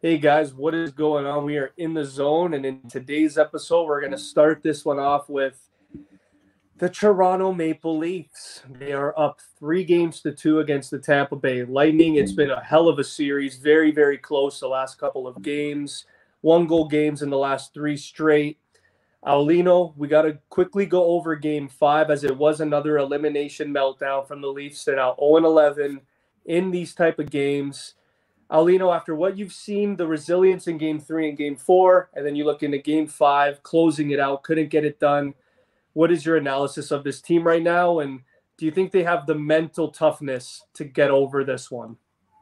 Hey guys, what is going on? We are in the zone, and in today's episode, we're going to start this one off with the Toronto Maple Leafs. They are up 3-2 against the Tampa Bay Lightning. It's been a hell of a series, very, very close the last couple of games. 1-goal games in the last 3 straight. Aulino, we got to quickly go over Game 5 as it was another elimination meltdown from the Leafs. They're now 0-11 in these type of games. Aulino, after what you've seen, the resilience in Game 3 and Game 4, and then you look into Game 5, closing it out, couldn't get it done. What is your analysis of this team right now, and do you think they have the mental toughness to get over this one?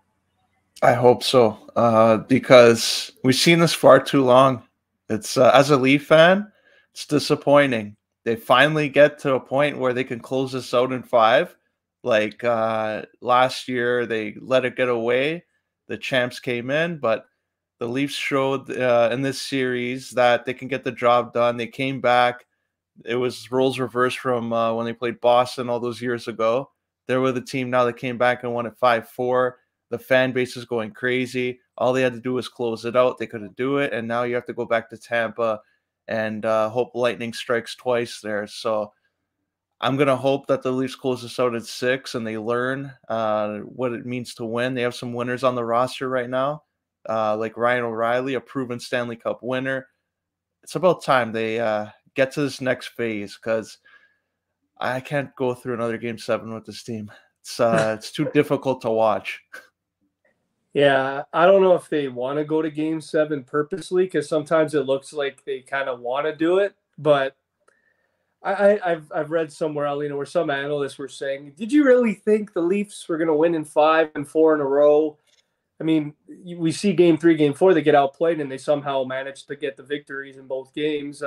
I hope so, because we've seen this far too long. It's as a Leaf fan, it's disappointing. They finally get to a point where they can close this out in 5. Like last year, they let it get away. The champs came in, but the Leafs showed in this series that they can get the job done. They came back. It was roles reversed from when they played Boston all those years ago. They were the team now that came back and won it 5-4. The fan base is going crazy. All they had to do was close it out. They couldn't do it, and now you have to go back to Tampa and hope lightning strikes twice there. So I'm going to hope that the Leafs close this out at 6 and they learn what it means to win. They have some winners on the roster right now, like Ryan O'Reilly, a proven Stanley Cup winner. It's about time they get to this next phase because I can't go through another Game 7 with this team. It's too difficult to watch. Yeah, I don't know if they want to go to Game 7 purposely because sometimes it looks like they kind of want to do it, but I've read somewhere, Aulino, where some analysts were saying, did you really think the Leafs were going to win in 5 and 4 in a row? I mean, we see Game 3, Game 4, they get outplayed, and they somehow managed to get the victories in both games.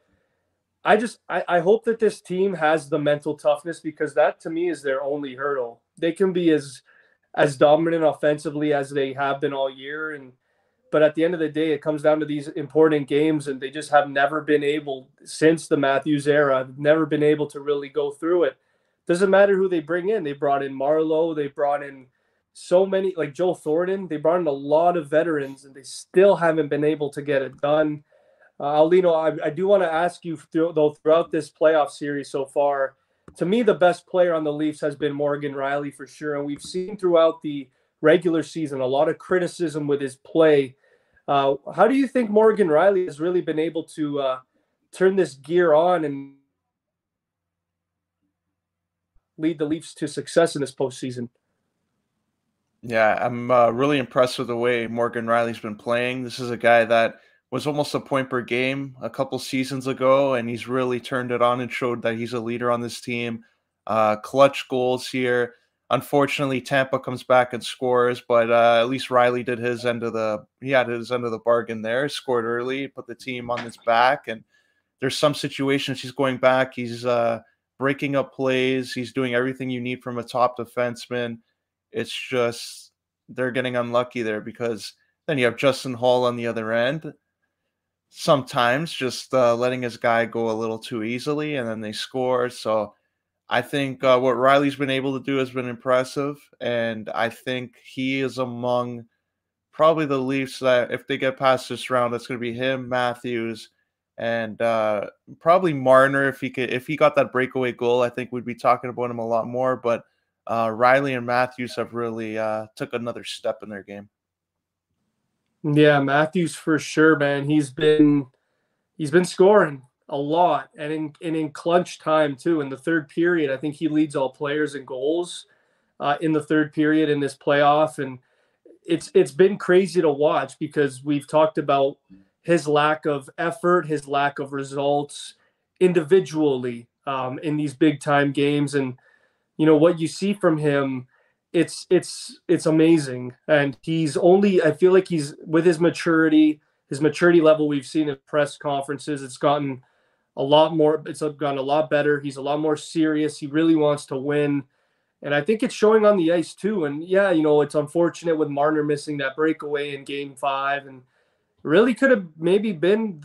I hope that this team has the mental toughness because that, to me, is their only hurdle. They can be as dominant offensively as they have been all year, but at the end of the day, it comes down to these important games, and they just have never been able, since the Matthews era, never been able to really go through it. Doesn't matter who they bring in. They brought in Marleau. They brought in so many, like Joe Thornton. They brought in a lot of veterans, and they still haven't been able to get it done. Aulino, I do want to ask you, though, throughout this playoff series so far, to me, the best player on the Leafs has been Morgan Rielly for sure, and we've seen throughout the regular season a lot of criticism with his play. How do you think Morgan Rielly has really been able to turn this gear on and lead the Leafs to success in this postseason? Yeah, I'm really impressed with the way Morgan Rielly's been playing. This is a guy that was almost a point per game a couple seasons ago, and he's really turned it on and showed that he's a leader on this team. Clutch goals here. Unfortunately, Tampa comes back and scores, but at least Rielly did his end of the bargain there. Scored early, put the team on his back, and there's some situations he's going back. He's breaking up plays. He's doing everything you need from a top defenseman. It's just they're getting unlucky there because then you have Justin Hall on the other end. Sometimes just letting his guy go a little too easily, and then they score. So I think what Rielly's been able to do has been impressive, and I think he is among probably the Leafs that if they get past this round, it's going to be him, Matthews, and probably Marner if he got that breakaway goal. I think we'd be talking about him a lot more. But Rielly and Matthews have really took another step in their game. Yeah, Matthews for sure, man. He's been scoring a lot, and in clutch time too. In the third period, I think he leads all players in goals in the third period in this playoff, and it's been crazy to watch because we've talked about his lack of effort, his lack of results individually in these big time games, and what you see from him. It's amazing, and I feel like he's with his maturity level we've seen in press conferences. It's gotten a lot more. It's gotten a lot better. He's a lot more serious. He really wants to win. And I think it's showing on the ice too. And yeah, it's unfortunate with Marner missing that breakaway in Game 5, and really could have maybe been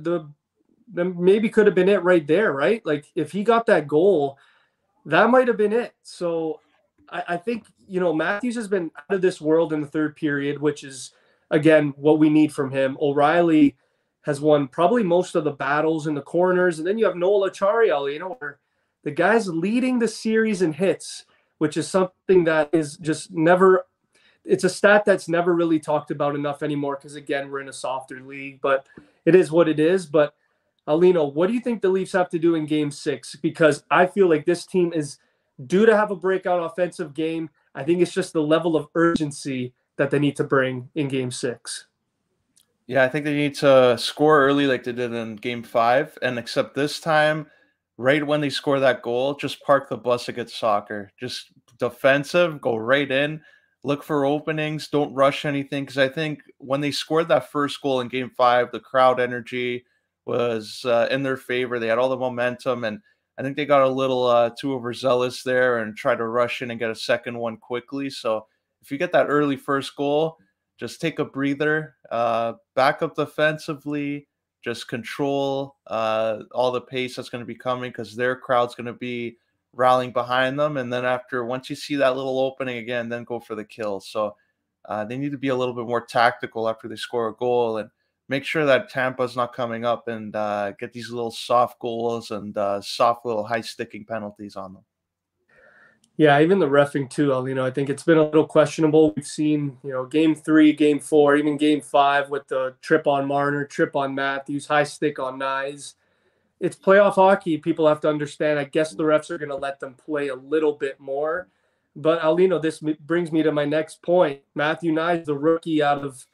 maybe could have been it right there, right? Like if he got that goal, that might have been it. So I think Matthews has been out of this world in the third period, which is again, what we need from him. O'Reilly has won probably most of the battles in the corners. And then you have Noel Acciari, you know, where the guy's leading the series in hits, which is something that is just never – it's a stat that's never really talked about enough anymore because, again, we're in a softer league. But it is what it is. But, Alino, what do you think the Leafs have to do in Game 6? Because I feel like this team is due to have a breakout offensive game. I think it's just the level of urgency that they need to bring in Game 6. Yeah, I think they need to score early like they did in Game 5, and except this time, right when they score that goal, just park the bus against soccer. Just defensive, go right in, look for openings, don't rush anything. Because I think when they scored that first goal in Game 5, the crowd energy was in their favor. They had all the momentum, and I think they got a little too overzealous there and tried to rush in and get a second one quickly. So if you get that early first goal, just take a breather, back up defensively, just control all the pace that's going to be coming because their crowd's going to be rallying behind them. And then once you see that little opening again, then go for the kill. So they need to be a little bit more tactical after they score a goal and make sure that Tampa's not coming up and get these little soft goals and soft little high sticking penalties on them. Yeah, even the reffing too. I think it's been a little questionable. We've seen, Game 3, Game 4, even Game 5 with the trip on Marner, trip on Matthews, high stick on Nyes. It's playoff hockey. People have to understand. I guess the refs are going to let them play a little bit more. But Alino, this brings me to my next point. Matthew Nyes, the rookie out of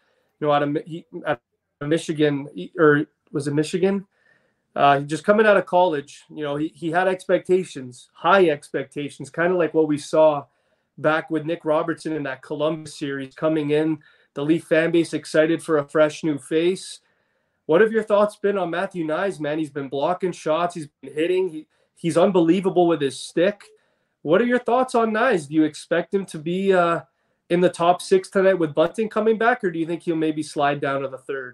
Michigan, or was it Michigan? Just coming out of college, he had expectations, high expectations, kind of like what we saw back with Nick Robertson in that Columbus series coming in, the Leaf fan base excited for a fresh new face. What have your thoughts been on Matthew Nyes, man? He's been blocking shots. He's been hitting. He's unbelievable with his stick. What are your thoughts on Nyes? Do you expect him to be in the top 6 tonight with Bunting coming back, or do you think he'll maybe slide down to the 3rd?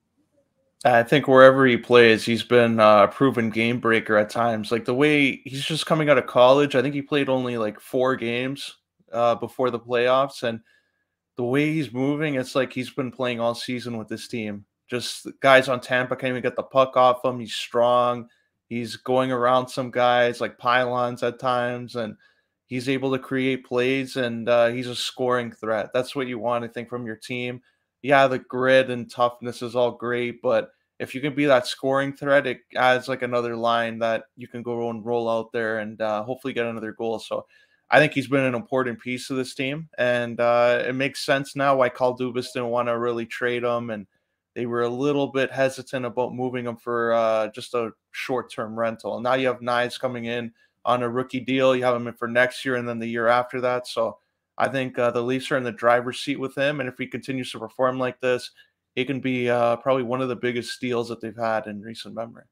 I think wherever he plays, he's been a proven game breaker at times. Like the way he's just coming out of college, I think he played only like 4 games before the playoffs. And the way he's moving, it's like he's been playing all season with this team. Just guys on Tampa can't even get the puck off him. He's strong. He's going around some guys like pylons at times, and he's able to create plays, and he's a scoring threat. That's what you want, I think, from your team. Yeah, the grit and toughness is all great, but if you can be that scoring threat, it adds like another line that you can go and roll out there and hopefully get another goal. So I think he's been an important piece of this team, and it makes sense now why Kyle Dubas didn't want to really trade him, and they were a little bit hesitant about moving him for just a short-term rental. And now you have Nyes coming in on a rookie deal. You have him in for next year and then the year after that. So I think the Leafs are in the driver's seat with him, and if he continues to perform like this, he can be probably one of the biggest steals that they've had in recent memory.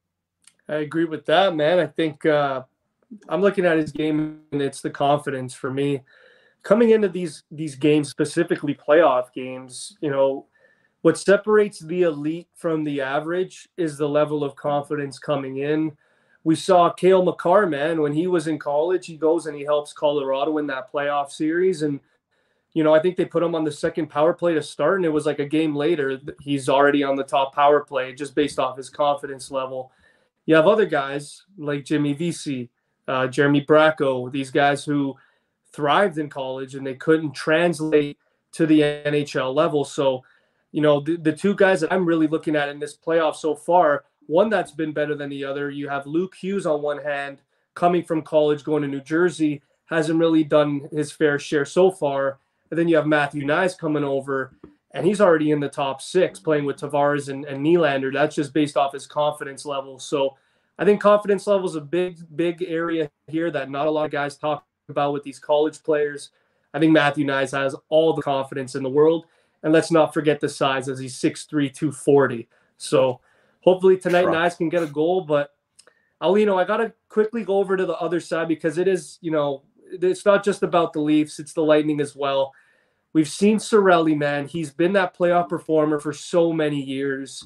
I agree with that, man. I think I'm looking at his game, and it's the confidence for me. Coming into these games, specifically playoff games, what separates the elite from the average is the level of confidence coming in. We saw Cale Makar, man, when he was in college, he goes and he helps Colorado win that playoff series. And, I think they put him on the second power play to start, and it was like a game later, he's already on the top power play just based off his confidence level. You have other guys like Jimmy Vesey, Jeremy Bracco, these guys who thrived in college and they couldn't translate to the NHL level. So, the 2 guys that I'm really looking at in this playoff so far, one that's been better than the other, you have Luke Hughes on one hand, coming from college, going to New Jersey, hasn't really done his fair share so far. And then you have Matthew Nyes coming over, and he's already in the top 6, playing with Tavares and Nylander. That's just based off his confidence level. So I think confidence level is a big area here that not a lot of guys talk about with these college players. I think Matthew Nyes has all the confidence in the world. And let's not forget the size, as he's 6'3", 240. So hopefully tonight Nyes can get a goal. But, Alino, I got to quickly go over to the other side because it is, it's not just about the Leafs. It's the Lightning as well. We've seen Cirelli, man. He's been that playoff performer for so many years.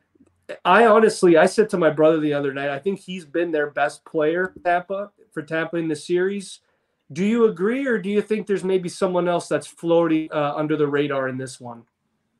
I said to my brother the other night, I think he's been their best player for Tampa in the series. Do you agree, or do you think there's maybe someone else that's floating under the radar in this one?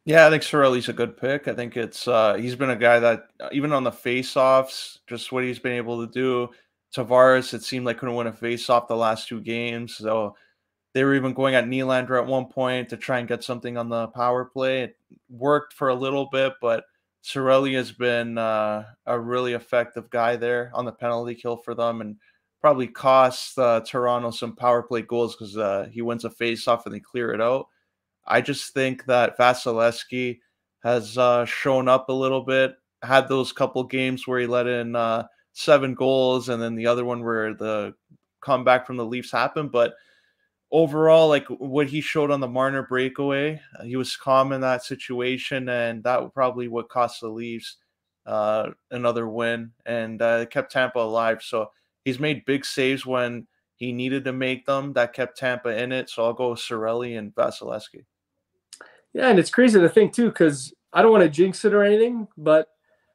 Yeah, I think Sorelli's a good pick. I think it's he's been a guy that even on the face-offs, just what he's been able to do. Tavares, it seemed like couldn't win a face-off the last 2 games. So they were even going at Nylander at one point to try and get something on the power play. It worked for a little bit, but Sorelli has been a really effective guy there on the penalty kill for them, and probably costs Toronto some power play goals because he wins a face-off and they clear it out. I just think that Vasilevsky has shown up a little bit. Had those couple games where he let in 7 goals, and then the other one where the comeback from the Leafs happened. But overall, like what he showed on the Marner breakaway, he was calm in that situation, and that would probably what cost the Leafs another win, and it kept Tampa alive. So he's made big saves when he needed to make them. That kept Tampa in it. So I'll go with Sorelli and Vasilevsky. Yeah, and it's crazy to think too, because I don't want to jinx it or anything, but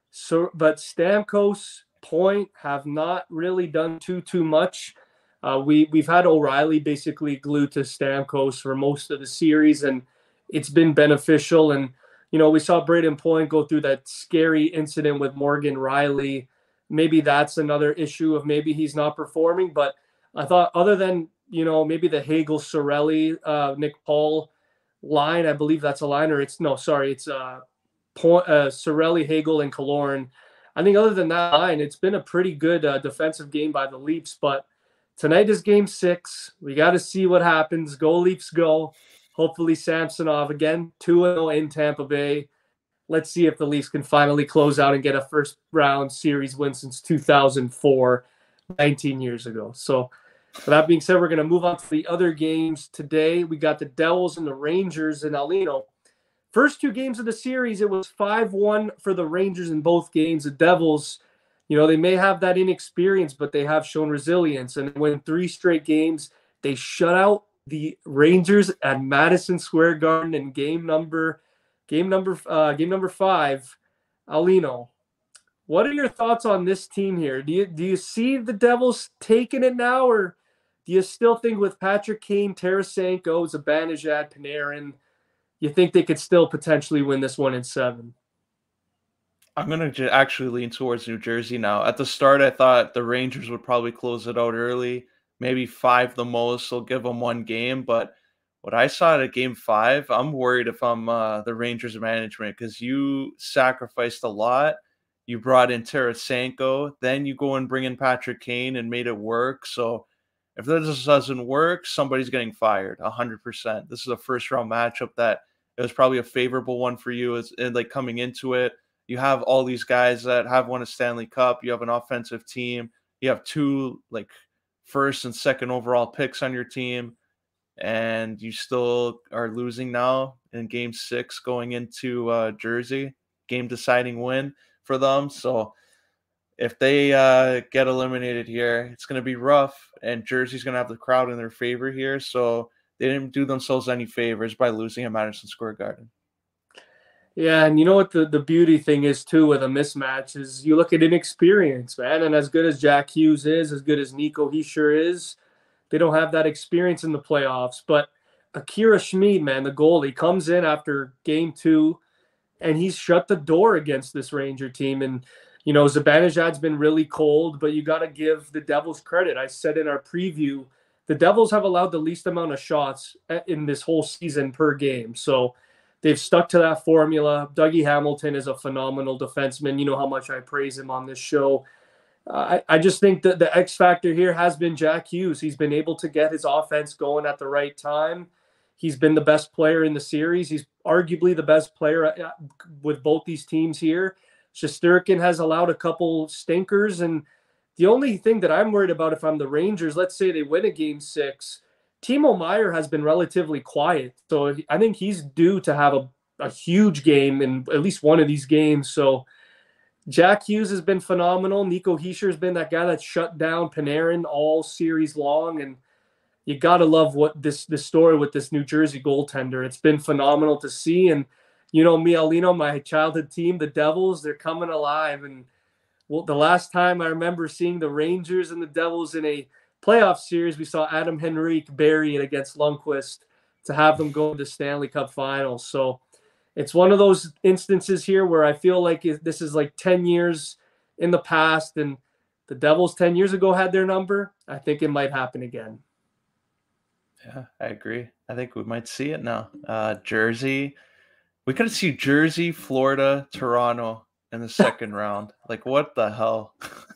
Stamkos, Point have not really done too much. We've had O'Reilly basically glued to Stamkos for most of the series, and it's been beneficial. And we saw Braden Point go through that scary incident with Morgan Riley. Maybe that's another issue of maybe he's not performing. But I thought other than maybe the Hagel Sorelli, Nick Paul line, I believe that's a line, or it's no, sorry, it's Sorelli, Hagel, and Killorn. I think other than that line, it's been a pretty good defensive game by the Leafs. But tonight is Game 6. We got to see what happens. Go Leafs, go! Hopefully Samsonov again 2-0 in Tampa Bay. Let's see if the Leafs can finally close out and get a first round series win since 2004, 19 years ago. So, with that being said, we're going to move on to the other games today. We got the Devils and the Rangers in Alino. First 2 games of the series, it was 5-1 for the Rangers in both games. The Devils, they may have that inexperience, but they have shown resilience. And when 3 straight games, they shut out the Rangers at Madison Square Garden in game number 5. Alino, what are your thoughts on this team here? Do you see the Devils taking it now, or do you still think with Patrick Kane, Tarasenko, Zibanejad, Panarin, you think they could still potentially win this one in 7? I'm gonna actually lean towards New Jersey now. At the start, I thought the Rangers would probably close it out early, maybe 5 the most. They'll give them 1 game, but what I saw at Game 5, I'm worried if I'm the Rangers management because you sacrificed a lot. You brought in Tarasenko, then you go and bring in Patrick Kane and made it work. So if this doesn't work, somebody's getting fired 100%. This is a first round matchup that it was probably a favorable one for you as and like coming into it. You have all these guys that have won a Stanley Cup. You have an offensive team. You have 2 like first and second overall picks on your team, and you still are losing now in Game 6 going into Jersey. Game deciding win for them. So if they get eliminated here, it's going to be rough, and Jersey's going to have the crowd in their favor here. So they didn't do themselves any favors by losing at Madison Square Garden. Yeah, and you know what the beauty thing is too with a mismatch is you look at inexperience, man. And as good as Jack Hughes is, as good as Nico Hischier is, they don't have that experience in the playoffs. But Akira Schmid, man, the goalie, comes in after Game 2, and he's shut the door against this Ranger team. And Zibanejad's been really cold, but you got to give the Devils credit. I said in our preview, the Devils have allowed the least amount of shots in this whole season per game. So they've stuck to that formula. Dougie Hamilton is a phenomenal defenseman. You know how much I praise him on this show. I just think that the X factor here has been Jack Hughes. He's been able to get his offense going at the right time. He's been the best player in the series. He's arguably the best player with both these teams here. Shesterkin has allowed a couple stinkers. And the only thing that I'm worried about if I'm the Rangers, let's say they win a Game 6, Timo Meier has been relatively quiet. So I think he's due to have a huge game in at least one of these games. So Jack Hughes has been phenomenal. Nico Hischier has been that guy that shut down Panarin all series long. And you got to love what this story with this New Jersey goaltender. It's been phenomenal to see. And me, Alino, my childhood team, the Devils, they're coming alive. And the last time I remember seeing the Rangers and the Devils in a playoff series, we saw Adam Henrique bury it against Lundqvist to have them go to the Stanley Cup Finals. So It's one of those instances here where I feel like this is like 10 years in the past, and the Devils 10 years ago had their number. I think it might happen again. Yeah, I agree. I think we might see it now. Jersey, we could see Jersey, Florida, Toronto in the second round. Like, what the hell?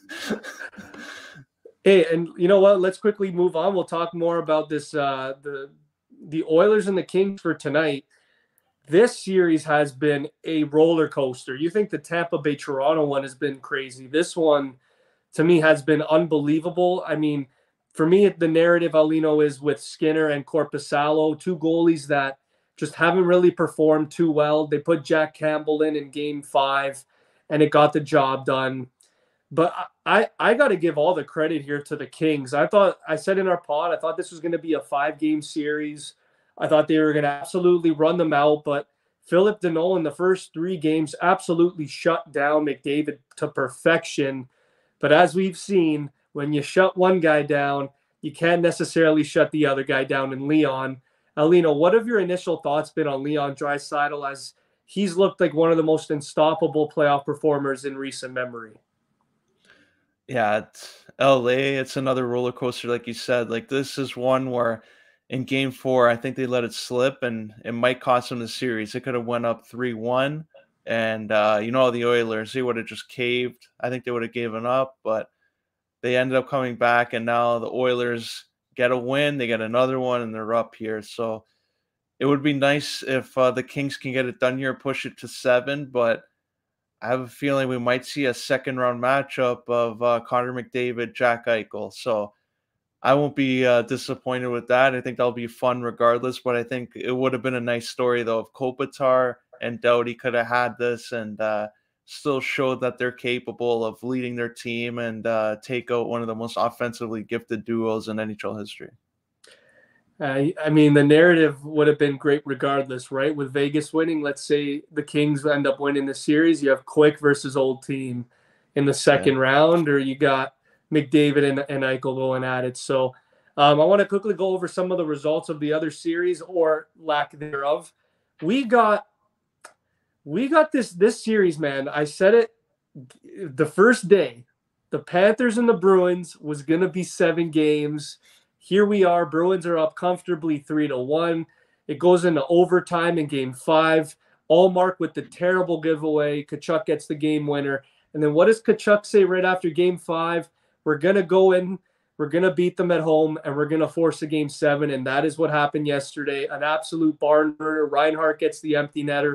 Hey, and you know what? Let's quickly move on. We'll talk more about this the Oilers and the Kings for tonight. This series has been a roller coaster. You think the Tampa Bay Toronto one has been crazy. This one to me has been unbelievable. I mean, for me, the narrative, Alino, is with Skinner and Korpisalo, two goalies that just haven't really performed too well. They put Jack Campbell in game 5, and it got the job done. But I got to give all the credit here to the Kings. I said in our pod, I thought this was going to be a 5-game series. I thought they were going to absolutely run them out, but Philip Deneau in the first 3 games absolutely shut down McDavid to perfection. But as we've seen, when you shut one guy down, you can't necessarily shut the other guy down in Leon. Alino, what have your initial thoughts been on Leon Draisaitl, as he's looked like one of the most unstoppable playoff performers in recent memory? Yeah, it's LA. It's another roller coaster, like you said. Like, this is one where in game 4, I think they let it slip, and it might cost them the series. It could have went up 3-1, and the Oilers, they would have just caved. I think they would have given up, but they ended up coming back, and now the Oilers get a win. They get another one, and they're up here. So it would be nice if the Kings can get it done here, push it to 7, but I have a feeling we might see a second round matchup of Connor McDavid, Jack Eichel. So I won't be disappointed with that. I think that'll be fun regardless. But I think it would have been a nice story, though, if Kopitar and Doughty could have had this and still showed that they're capable of leading their team and take out one of the most offensively gifted duos in NHL history. I mean, the narrative would have been great regardless, right? With Vegas winning, let's say the Kings end up winning the series, you have Quick versus old team in the second round, or you got McDavid and Eichel going at it. So I want to quickly go over some of the results of the other series, or lack thereof. We got this series, man. I said it the first day. The Panthers and the Bruins was going to be 7 games. Here we are. Bruins are up comfortably 3-1. It goes into overtime in game 5. Allmark with the terrible giveaway. Tkachuk gets the game winner. And then what does Tkachuk say right after game 5? We're going to go in, we're going to beat them at home, and we're going to force a game 7. And that is what happened yesterday. An absolute barn burner. Reinhart gets the empty netter.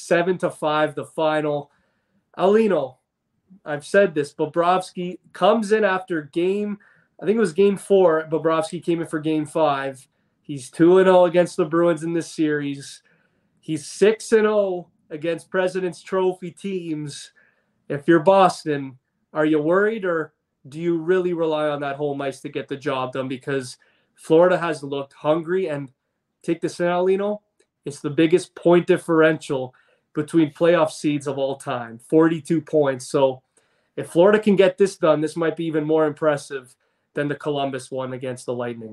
7-5, the final. Alino, I've said this. Bobrovsky comes in after I think it was game 4. Bobrovsky came in for game 5. He's 2-0 against the Bruins in this series. He's 6-0 against President's Trophy teams. If you're Boston, are you worried, or do you really rely on that home ice to get the job done? Because Florida has looked hungry, and take this in, Alino, it's the biggest point differential between playoff seeds of all time, 42 points. So if Florida can get this done, this might be even more impressive than the Columbus one against the Lightning.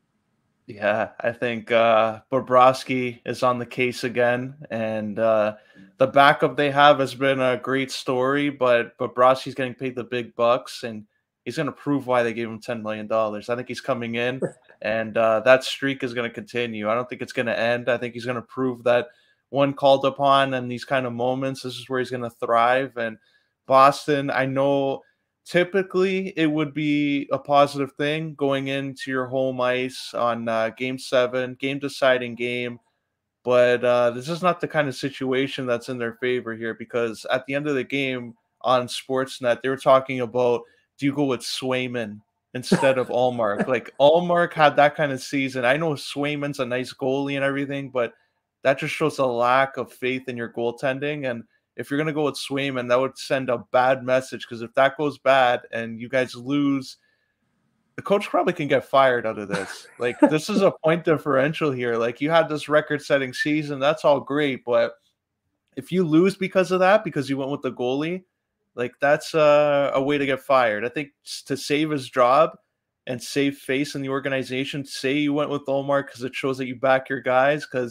Yeah, I think Bobrovsky is on the case again, and the backup they have has been a great story, but Bobrovsky's getting paid the big bucks, and he's going to prove why they gave him $10 million. I think he's coming in, and that streak is going to continue. I don't think it's going to end. I think he's going to prove that when called upon in these kind of moments, this is where he's going to thrive. And Boston, I know typically it would be a positive thing going into your home ice on game 7, game deciding game. But this is not the kind of situation that's in their favor here, because at the end of the game on Sportsnet, they were talking about, do you go with Swayman instead of Allmark? Like, Allmark had that kind of season. I know Swayman's a nice goalie and everything, but that just shows a lack of faith in your goaltending. And if you're going to go with Swayman, that would send a bad message, because if that goes bad and you guys lose, the coach probably can get fired out of this. Like, this is a point differential here. Like, you had this record-setting season. That's all great. But if you lose because of that, because you went with the goalie, like, that's a way to get fired. I think to save his job and save face in the organization, say you went with Allmark because it shows that you back your guys, because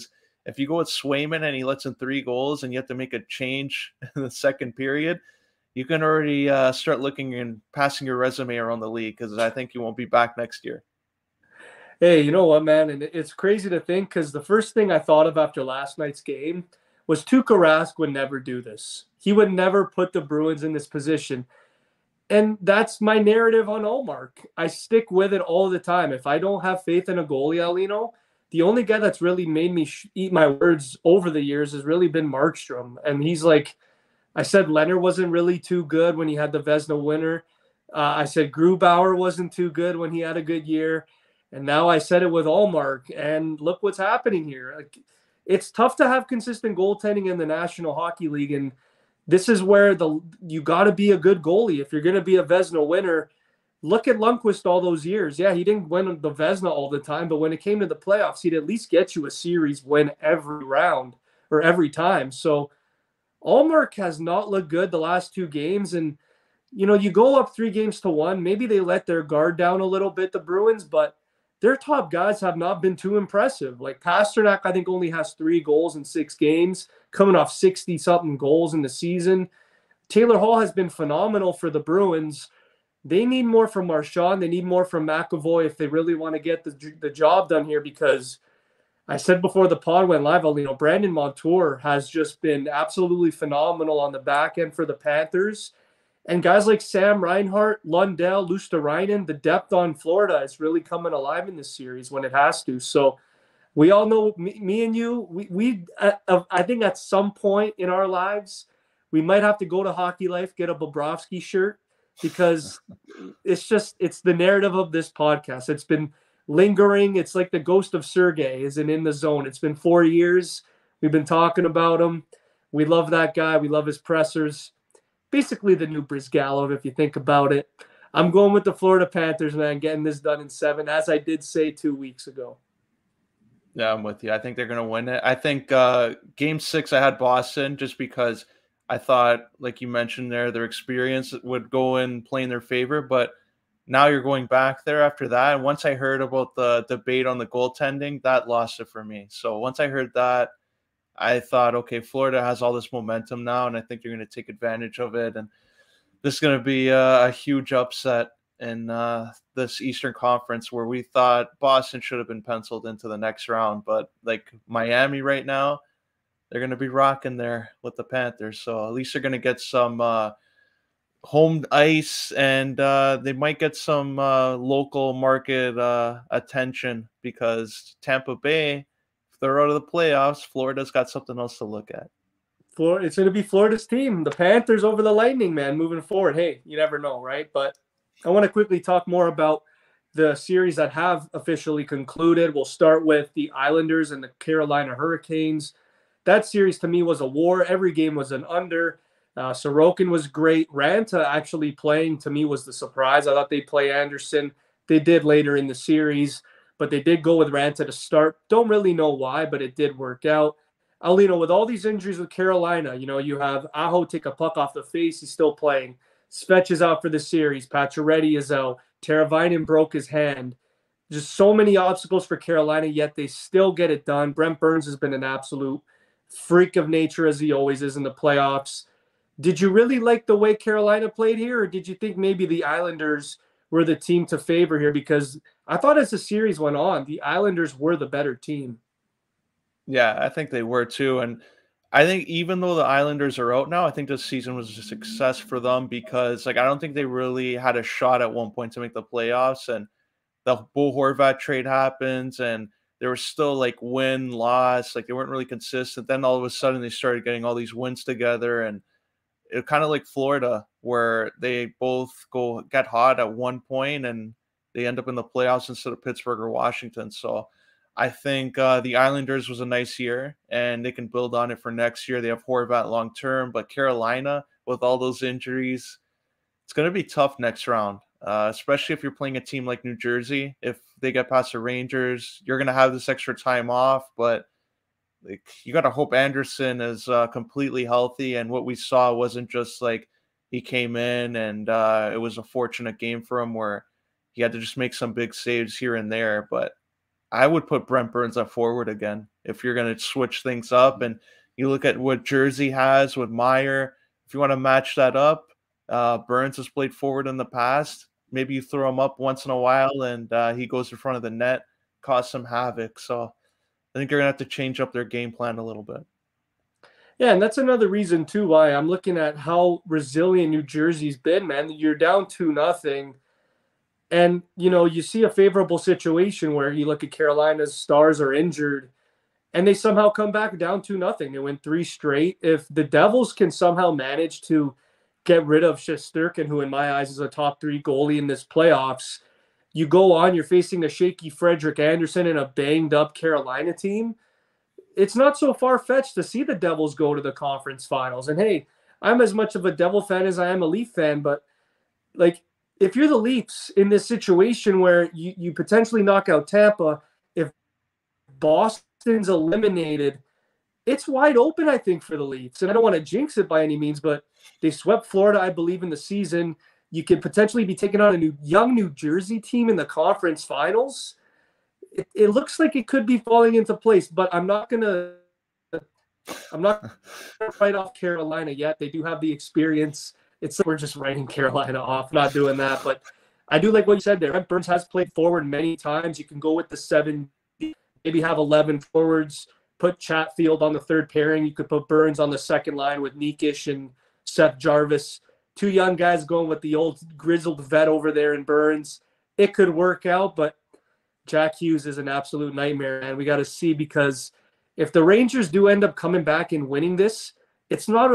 If you go with Swayman and he lets in 3 goals and you have to make a change in the second period, you can already start looking and passing your resume around the league because I think you won't be back next year. Hey, you know what, man? And it's crazy to think because the first thing I thought of after last night's game was Tuukka Rask would never do this. He would never put the Bruins in this position. And that's my narrative on Ullmark. I stick with it all the time. If I don't have faith in a goalie, Alino, the only guy that's really made me eat my words over the years has really been Markstrom. And he's like, I said Leonard wasn't really too good when he had the Vezina winner. I said Grubauer wasn't too good when he had a good year. And now I said it with Ullmark. And look what's happening here. Like, it's tough to have consistent goaltending in the National Hockey League. And this is where you got to be a good goalie. If you're going to be a Vezina winner, look at Lundqvist all those years. Yeah, he didn't win the Vezina all the time, but when it came to the playoffs, he'd at least get you a series win every round or every time. So Ullmark has not looked good the last 2 games. And, you go up 3-1. Maybe they let their guard down a little bit, the Bruins, but their top guys have not been too impressive. Like Pasternak, I think only has 3 goals in 6 games, coming off 60-something goals in the season. Taylor Hall has been phenomenal for the Bruins. They need more from Marchand. They need more from McAvoy if they really want to get the job done here, because I said before the pod went live, Brandon Montour has just been absolutely phenomenal on the back end for the Panthers. And guys like Sam Reinhart, Lundell, Luosterainen, the depth on Florida is really coming alive in this series when it has to. So we all know, me and you, I think at some point in our lives, we might have to go to Hockey Life, get a Bobrovsky shirt, because it's the narrative of this podcast. It's been lingering. It's like the ghost of Sergei isn't in the zone. It's been 4 years. We've been talking about him. We love that guy. We love his pressers. Basically the new Brizgalov, if you think about it. I'm going with the Florida Panthers, man, getting this done in 7, as I did say 2 weeks ago. Yeah, I'm with you. I think they're going to win it. I think game 6, I had Boston just because I thought, like you mentioned there, their experience would go in play in their favor. But now you're going back there after that. And once I heard about the debate on the goaltending, that lost it for me. So once I heard that, I thought, okay, Florida has all this momentum now, and I think you're going to take advantage of it. And this is going to be a huge upset in this Eastern Conference, where we thought Boston should have been penciled into the next round. But like Miami right now, they're going to be rocking there with the Panthers. So at least they're going to get some home ice, and they might get some local market attention, because Tampa Bay, if they're out of the playoffs, Florida's got something else to look at. It's going to be Florida's team, the Panthers over the Lightning, man, moving forward. Hey, you never know, right? But I want to quickly talk more about the series that have officially concluded. We'll start with the Islanders and the Carolina Hurricanes. That series to me was a war. Every game was an under. Sorokin was great. Ranta actually playing, to me, was the surprise. I thought they'd play Anderson. They did later in the series, but they did go with Ranta to start. Don't really know why, but it did work out. Alino, with all these injuries with Carolina, you have Aho take a puck off the face. He's still playing. Svech is out for the series. Pacioretty is out. Teravainen broke his hand. Just so many obstacles for Carolina, yet they still get it done. Brent Burns has been an absolute freak of nature, as he always is in the playoffs. Did you really like the way Carolina played here, or did you think maybe the Islanders were the team to favor here? Because I thought as the series went on, the Islanders were the better team. Yeah, I think they were too. And I think even though the Islanders are out now, I think this season was a success for them, because I don't think they really had a shot at one point to make the playoffs. And the Bo Horvat trade happens, and there was still win, loss, they weren't really consistent. Then all of a sudden they started getting all these wins together, and it kind of like Florida, where they both get hot at one point and they end up in the playoffs instead of Pittsburgh or Washington. So I think the Islanders was a nice year, and they can build on it for next year. They have Horvat long term, but Carolina, with all those injuries, it's going to be tough next round, especially if you're playing a team like New Jersey. If they get past the Rangers, you're going to have this extra time off, but you got to hope Anderson is completely healthy. And what we saw wasn't just he came in and it was a fortunate game for him where he had to just make some big saves here and there. But I would put Brent Burns up forward again if you're going to switch things up. And you look at what Jersey has with Meyer. If you want to match that up, Burns has played forward in the past. Maybe you throw him up once in a while and he goes in front of the net, cause some havoc. So I think they're going to have to change up their game plan a little bit. Yeah, and that's another reason too why I'm looking at how resilient New Jersey's been, man. You're down 2-0, and you see a favorable situation where you look at Carolina's stars are injured, and they somehow come back down 2-0. They win 3 straight. If the Devils can somehow manage to get rid of Shesterkin, who in my eyes is a top 3 goalie in this playoffs, you go on, you're facing a shaky Frederik Andersen and a banged up Carolina team. It's not so far-fetched to see the Devils go to the conference finals. And hey, I'm as much of a Devil fan as I am a Leaf fan, but like, if you're the Leafs in this situation where you potentially knock out Tampa, if Boston's eliminated, it's wide open, I think, for the Leafs. And I don't want to jinx it by any means, but they swept Florida, I believe, in the season. You could potentially be taking on a young New Jersey team in the conference finals. It looks like it could be falling into place, but I'm not gonna write off Carolina yet. They do have the experience. It's like we're just writing Carolina off, not doing that. But I do like what you said there. Brent Burns has played forward many times. You can go with the 7, maybe have 11 forwards, put Chatfield on the third pairing. You could put Burns on the second line with Nikish and Seth Jarvis. 2 young guys going with the old grizzled vet over there in Burns. It could work out, but Jack Hughes is an absolute nightmare, and we got to see, because if the Rangers do end up coming back and winning this, it's not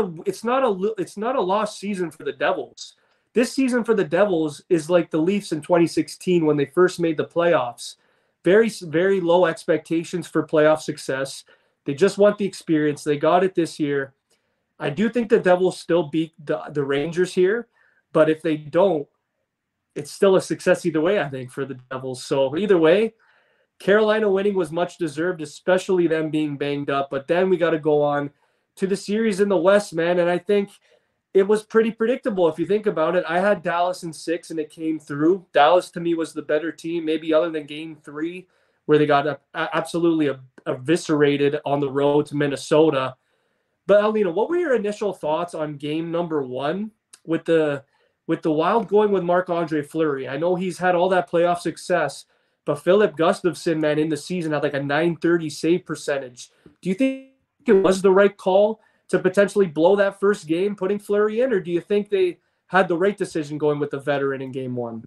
a lost season for the Devils. This season for the Devils is like the Leafs in 2016 when they first made the playoffs. Very, very low expectations for playoff success. They just want the experience. They got it this year. I do think the Devils still beat the Rangers here, but if they don't, it's still a success either way, I think, for the Devils. So either way, Carolina winning was much deserved, especially them being banged up. But then we got to go on to the series in the West, man. And I think it was pretty predictable if you think about it. I had Dallas in 6, and it came through. Dallas, to me, was the better team, maybe other than Game 3, where they got absolutely eviscerated on the road to Minnesota. But, Alina, what were your initial thoughts on game number 1 with the Wild going with Marc-Andre Fleury? I know he's had all that playoff success, but Philip Gustafsson, man, in the season had like a .930 save percentage. Do you think it was the right call to potentially blow that first game, putting Fleury in, or do you think they had the right decision going with the veteran in game 1?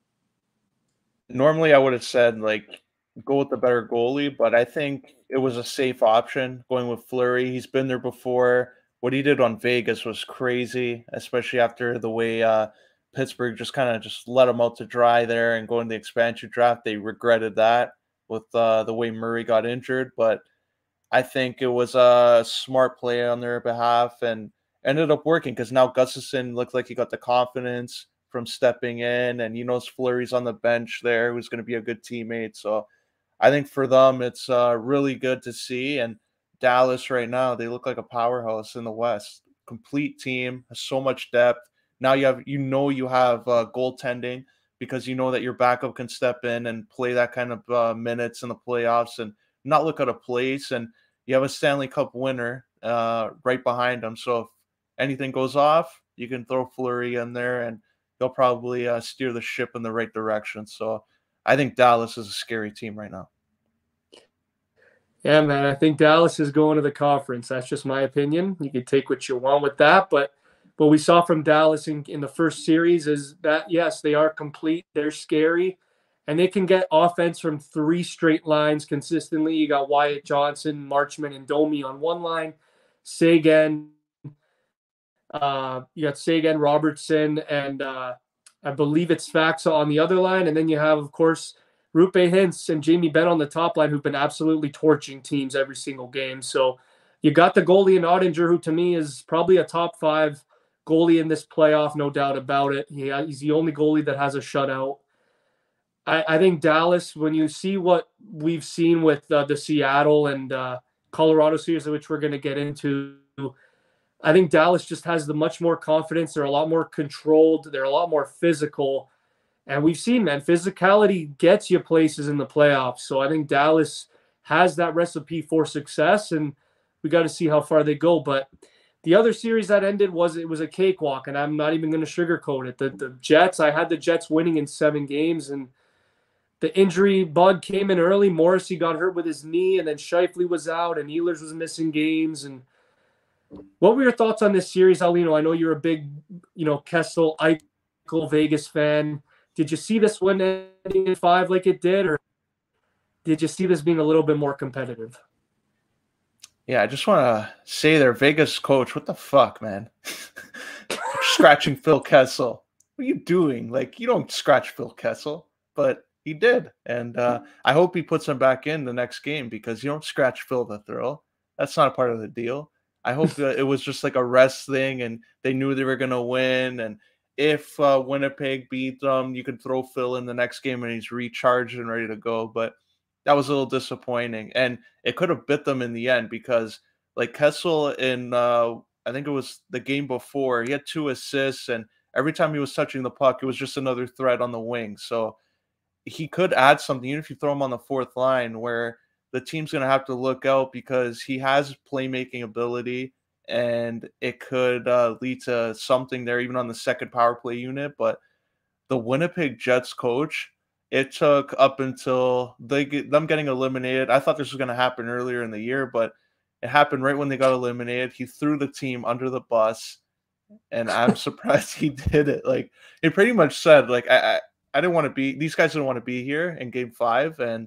Normally, I would have said, like, go with the better goalie, but I think it was a safe option going with Fleury. He's been there before. What he did on Vegas was crazy, especially after the way Pittsburgh just kind of just let him out to dry there and go in the expansion draft. They regretted that with the way Murray got injured, but I think it was a smart play on their behalf and ended up working, because now Gustafsson looked like he got the confidence from stepping in, and he knows Fleury's on the bench there, who's going to be a good teammate. So I think for them, it's really good to see. And Dallas right now, they look like a powerhouse in the West. Complete team, has so much depth. Now you have goaltending, because you know that your backup can step in and play that kind of minutes in the playoffs and not look out of place. And you have a Stanley Cup winner right behind him. So if anything goes off, you can throw Fleury in there, and he'll probably steer the ship in the right direction. So I think Dallas is a scary team right now. Yeah, man, I think Dallas is going to the conference. That's just my opinion. You can take what you want with that. But what we saw from Dallas in the first series is that, yes, they are complete. They're scary. And they can get offense from 3 straight lines consistently. You got Wyatt Johnson, Marchment, and Domi on one line. Sagan. You got Sagan, Robertson, and I believe it's Faxa on the other line. And then you have, of course, Rupe Hintz and Jamie Benn on the top line, who've been absolutely torching teams every single game. So you got the goalie in Ottinger, who to me is probably a top 5 goalie in this playoff, no doubt about it. He's the only goalie that has a shutout. I think Dallas, when you see what we've seen with the Seattle and Colorado series, which we're going to get into, I think Dallas just has the much more confidence. They're a lot more controlled. They're a lot more physical. And we've seen, man, physicality gets you places in the playoffs. So I think Dallas has that recipe for success, and we got to see how far they go. But the other series that ended was a cakewalk, and I'm not even going to sugarcoat it. The Jets, I had the Jets winning in 7 games, and the injury bug came in early. Morrissey got hurt with his knee, and then Scheifele was out, and Ehlers was missing games. And what were your thoughts on this series, Alino? I know you're a big, Kessel, Eichel, Vegas fan. Did you see this one ending in 5 like it did, or did you see this being a little bit more competitive? Yeah, I just want to say their Vegas coach, what the fuck, man? Scratching Phil Kessel. What are you doing? Like, you don't scratch Phil Kessel, but he did. And I hope he puts him back in the next game, because you don't scratch Phil the thrill. That's not a part of the deal. I hope that it was just like a rest thing and they knew they were going to win. And if Winnipeg beat them, you could throw Phil in the next game and he's recharged and ready to go. But that was a little disappointing. And it could have bit them in the end, because like Kessel in, I think it was the game before, he had 2 assists, and every time he was touching the puck, it was just another threat on the wing. So he could add something, even if you throw him on the 4th line, where the team's going to have to look out, because he has playmaking ability, and it could lead to something there, even on the second power play unit. But the Winnipeg Jets coach, it took up until them getting eliminated. I thought this was going to happen earlier in the year, but it happened right when they got eliminated. He threw the team under the bus, and I'm surprised he did it. Like, he pretty much said, like, I didn't want to be, these guys didn't want to be here in game 5. And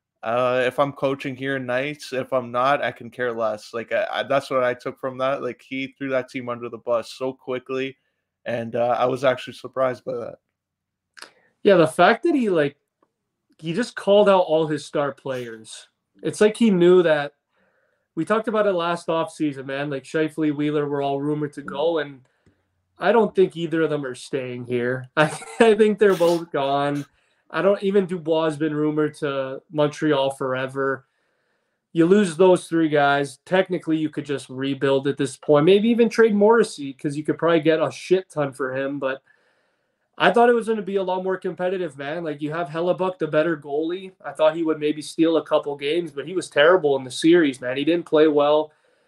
if I'm coaching here nights, if I'm not, I can care less. Like, that's what I took from that. Like, he threw that team under the bus so quickly. And I was actually surprised by that. Yeah, the fact that he just called out all his star players. It's like he knew that. We talked about it last offseason, man. Like, Scheifele, Wheeler were all rumored to go, and I don't think either of them are staying here. I think they're both gone. Even Dubois has been rumored to Montreal forever. You lose those 3 guys. Technically, you could just rebuild at this point. Maybe even trade Morrissey, because you could probably get a shit ton for him. But I thought it was going to be a lot more competitive, man. Like, you have Hellebuck, the better goalie. I thought he would maybe steal a couple games, but he was terrible in the series, man. He didn't play well.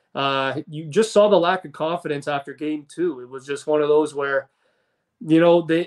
You just saw the lack of confidence after game 2. It was just one of those where, they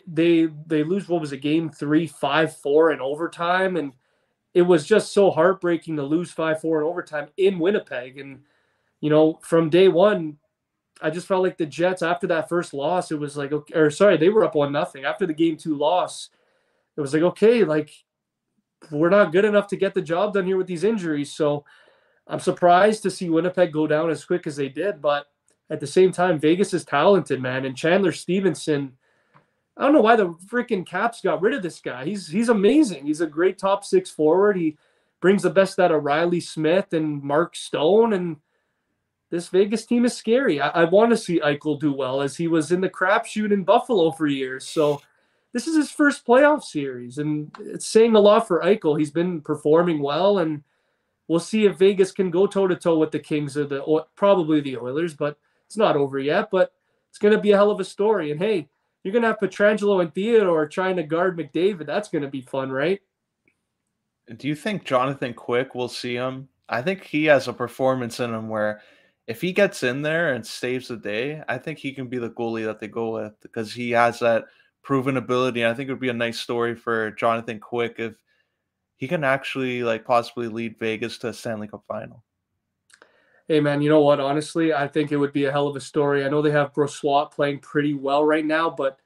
lose, what was it, game 3, 5-4 in overtime. And it was just so heartbreaking to lose 5-4 in overtime in Winnipeg. And, from day one, I just felt like the Jets, after that first loss, it was like, they were up 1-0. After the game 2 loss, it was like, okay, like, we're not good enough to get the job done here with these injuries. So I'm surprised to see Winnipeg go down as quick as they did. But at the same time, Vegas is talented, man. And Chandler Stevenson, I don't know why the freaking Caps got rid of this guy. He's amazing. He's a great top 6 forward. He brings the best out of Riley Smith and Mark Stone, and this Vegas team is scary. I want to see Eichel do well, as he was in the crapshoot in Buffalo for years. So this is his first playoff series, and it's saying a lot for Eichel. He's been performing well, and we'll see if Vegas can go toe-to-toe with the Kings or probably the Oilers, but it's not over yet. But it's going to be a hell of a story. And, hey, you're going to have Pietrangelo and Theodore trying to guard McDavid. That's going to be fun, right? Do you think Jonathan Quick will see him? I think he has a performance in him where if he gets in there and saves the day, I think he can be the goalie that they go with, because he has that proven ability. And I think it would be a nice story for Jonathan Quick if he can actually possibly lead Vegas to a Stanley Cup final. Hey, man, you know what? Honestly, I think it would be a hell of a story. I know they have Brossoit playing pretty well right now, but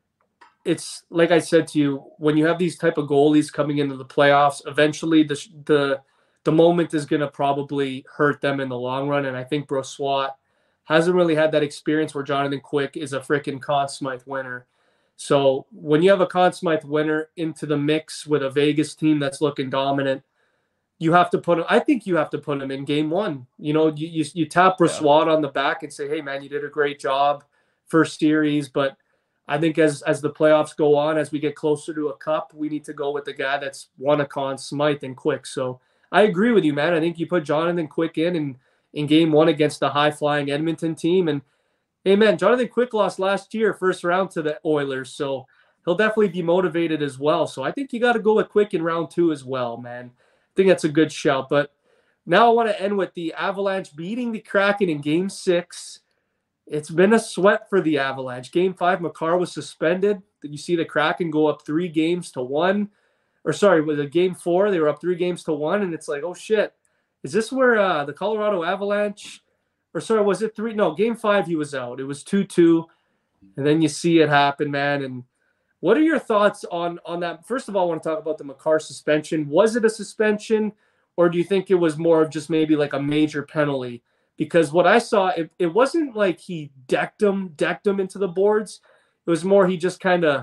it's like I said to you, when you have these type of goalies coming into the playoffs, eventually the moment is going to probably hurt them in the long run. And I think Brossoit hasn't really had that experience where Jonathan Quick is a freaking Conn Smythe winner. So when you have a Conn Smythe winner into the mix with a Vegas team that's looking dominant, you have to put him. I think you have to put him in game 1. You tap Brossoit on the back and say, "Hey, man, you did a great job first series." But I think as the playoffs go on, as we get closer to a cup, we need to go with the guy that's won a Conn Smythe and Quick. So I agree with you, man. I think you put Jonathan Quick in game 1 against the high-flying Edmonton team. And, hey, man, Jonathan Quick lost last year, first round to the Oilers, so he'll definitely be motivated as well. So I think you got to go with Quick in round 2 as well, man. I think that's a good shout. But now I want to end with the Avalanche beating the Kraken in Game 6. It's been a sweat for the Avalanche. Game 5, Makar was suspended. Did you see the Kraken go up 3-1? Or sorry, with a Game 4, they were up 3-1, and it's like, oh shit, is this where the Colorado Avalanche? Or sorry, was it 3? No, Game 5 he was out. It was 2-2, and then you see it happen, man. And what are your thoughts on that? First of all, I want to talk about the Makar suspension. Was it a suspension, or do you think it was more of just maybe like a major penalty? Because what I saw, it wasn't like he decked him into the boards. It was more he just kind of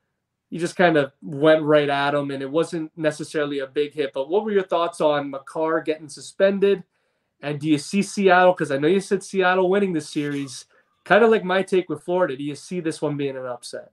went right at him, and it wasn't necessarily a big hit. But what were your thoughts on Makar getting suspended? And do you see Seattle? Because I know you said Seattle winning this series. Kind of like my take with Florida. Do you see this one being an upset?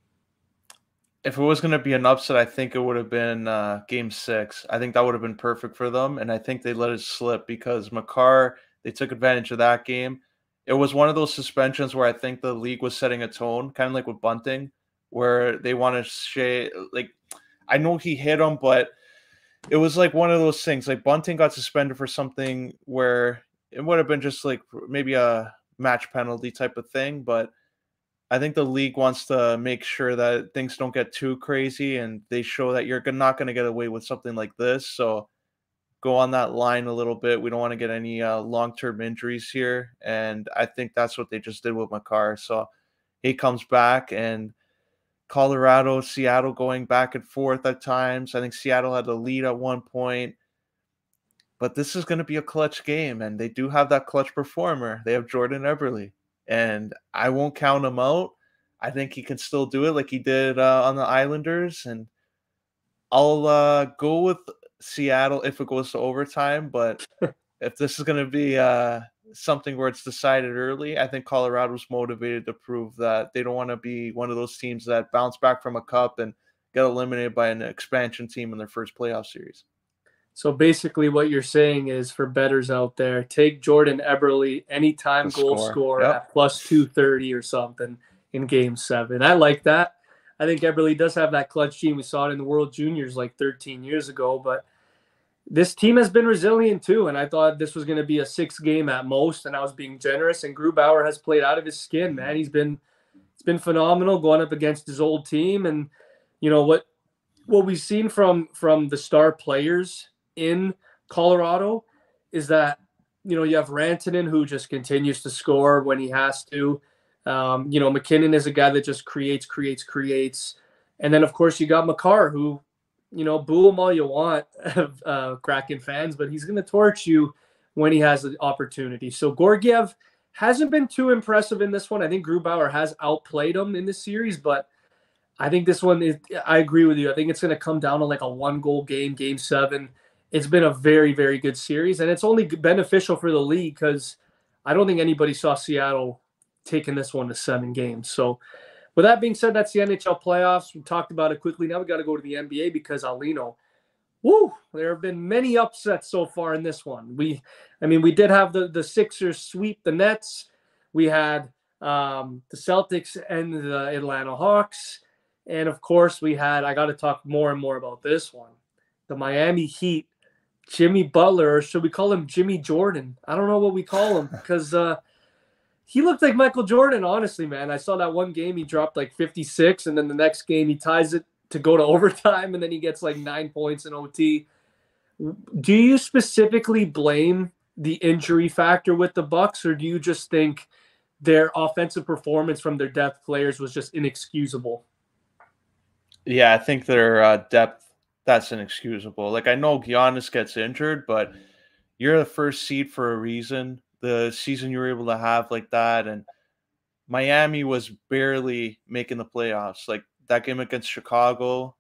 If it was going to be an upset, I think it would have been Game 6. I think that would have been perfect for them, and I think they let it slip because Makar, they took advantage of that game. It was one of those suspensions where I think the league was setting a tone, kind of like with Bunting, where they want to say, like, I know he hit him, but it was like one of those things. Like Bunting got suspended for something where it would have been just like maybe a match penalty type of thing, but I think the league wants to make sure that things don't get too crazy and they show that you're not going to get away with something like this. So go on that line a little bit. We don't want to get any long-term injuries here. And I think that's what they just did with Makar. So he comes back, and Colorado, Seattle going back and forth at times. I think Seattle had the lead at one point. But this is going to be a clutch game, and they do have that clutch performer. They have Jordan Eberle, and I won't count him out. I think he can still do it like he did on the Islanders, and I'll go with Seattle if it goes to overtime. But if this is going to be something where it's decided early, I think Colorado's motivated to prove that they don't want to be one of those teams that bounce back from a cup and get eliminated by an expansion team in their first playoff series. So basically what you're saying is, for bettors out there, take Jordan Eberle anytime goal scorer Yep. at plus 230 or something in Game 7. I like that. I think Eberle does have that clutch gene. We saw it in the World Juniors like 13 years ago, but this team has been resilient too, and I thought this was going to be a 6-game at most, and I was being generous, and Grubauer has played out of his skin, man. It's been phenomenal going up against his old team, and you know what we've seen from the star players in Colorado is that, you know, you have Rantanen, who just continues to score when he has to. You know, McKinnon is a guy that just creates. And then, of course, you got Makar, who, you know, boo him all you want, Kraken fans, but he's going to torch you when he has the opportunity. So Georgiev hasn't been too impressive in this one. I think Grubauer has outplayed him in this series, but I think this one I agree with you. I think it's going to come down to like a 1-goal game, Game 7. It's been a very, very good series, and it's only beneficial for the league because I don't think anybody saw Seattle taking this one to 7 games. So with that being said, that's the NHL playoffs. We talked about it quickly. Now we got to go to the NBA because Alino, there have been many upsets so far in this one. We did have the Sixers sweep the Nets. We had the Celtics and the Atlanta Hawks. And of course we had, I got to talk more and more about this one, the Miami Heat. Jimmy Butler, or should we call him Jimmy Jordan? I don't know what we call him because he looked like Michael Jordan, honestly, man. I saw that one game he dropped like 56, and then the next game he ties it to go to overtime, and then he gets like 9 points in OT. Do you specifically blame the injury factor with the Bucks, or do you just think their offensive performance from their depth players was just inexcusable? Yeah, I think their depth, that's inexcusable. Like, I know Giannis gets injured, but you're the first seed for a reason. The season you were able to have like that, and Miami was barely making the playoffs. Like that game against Chicago,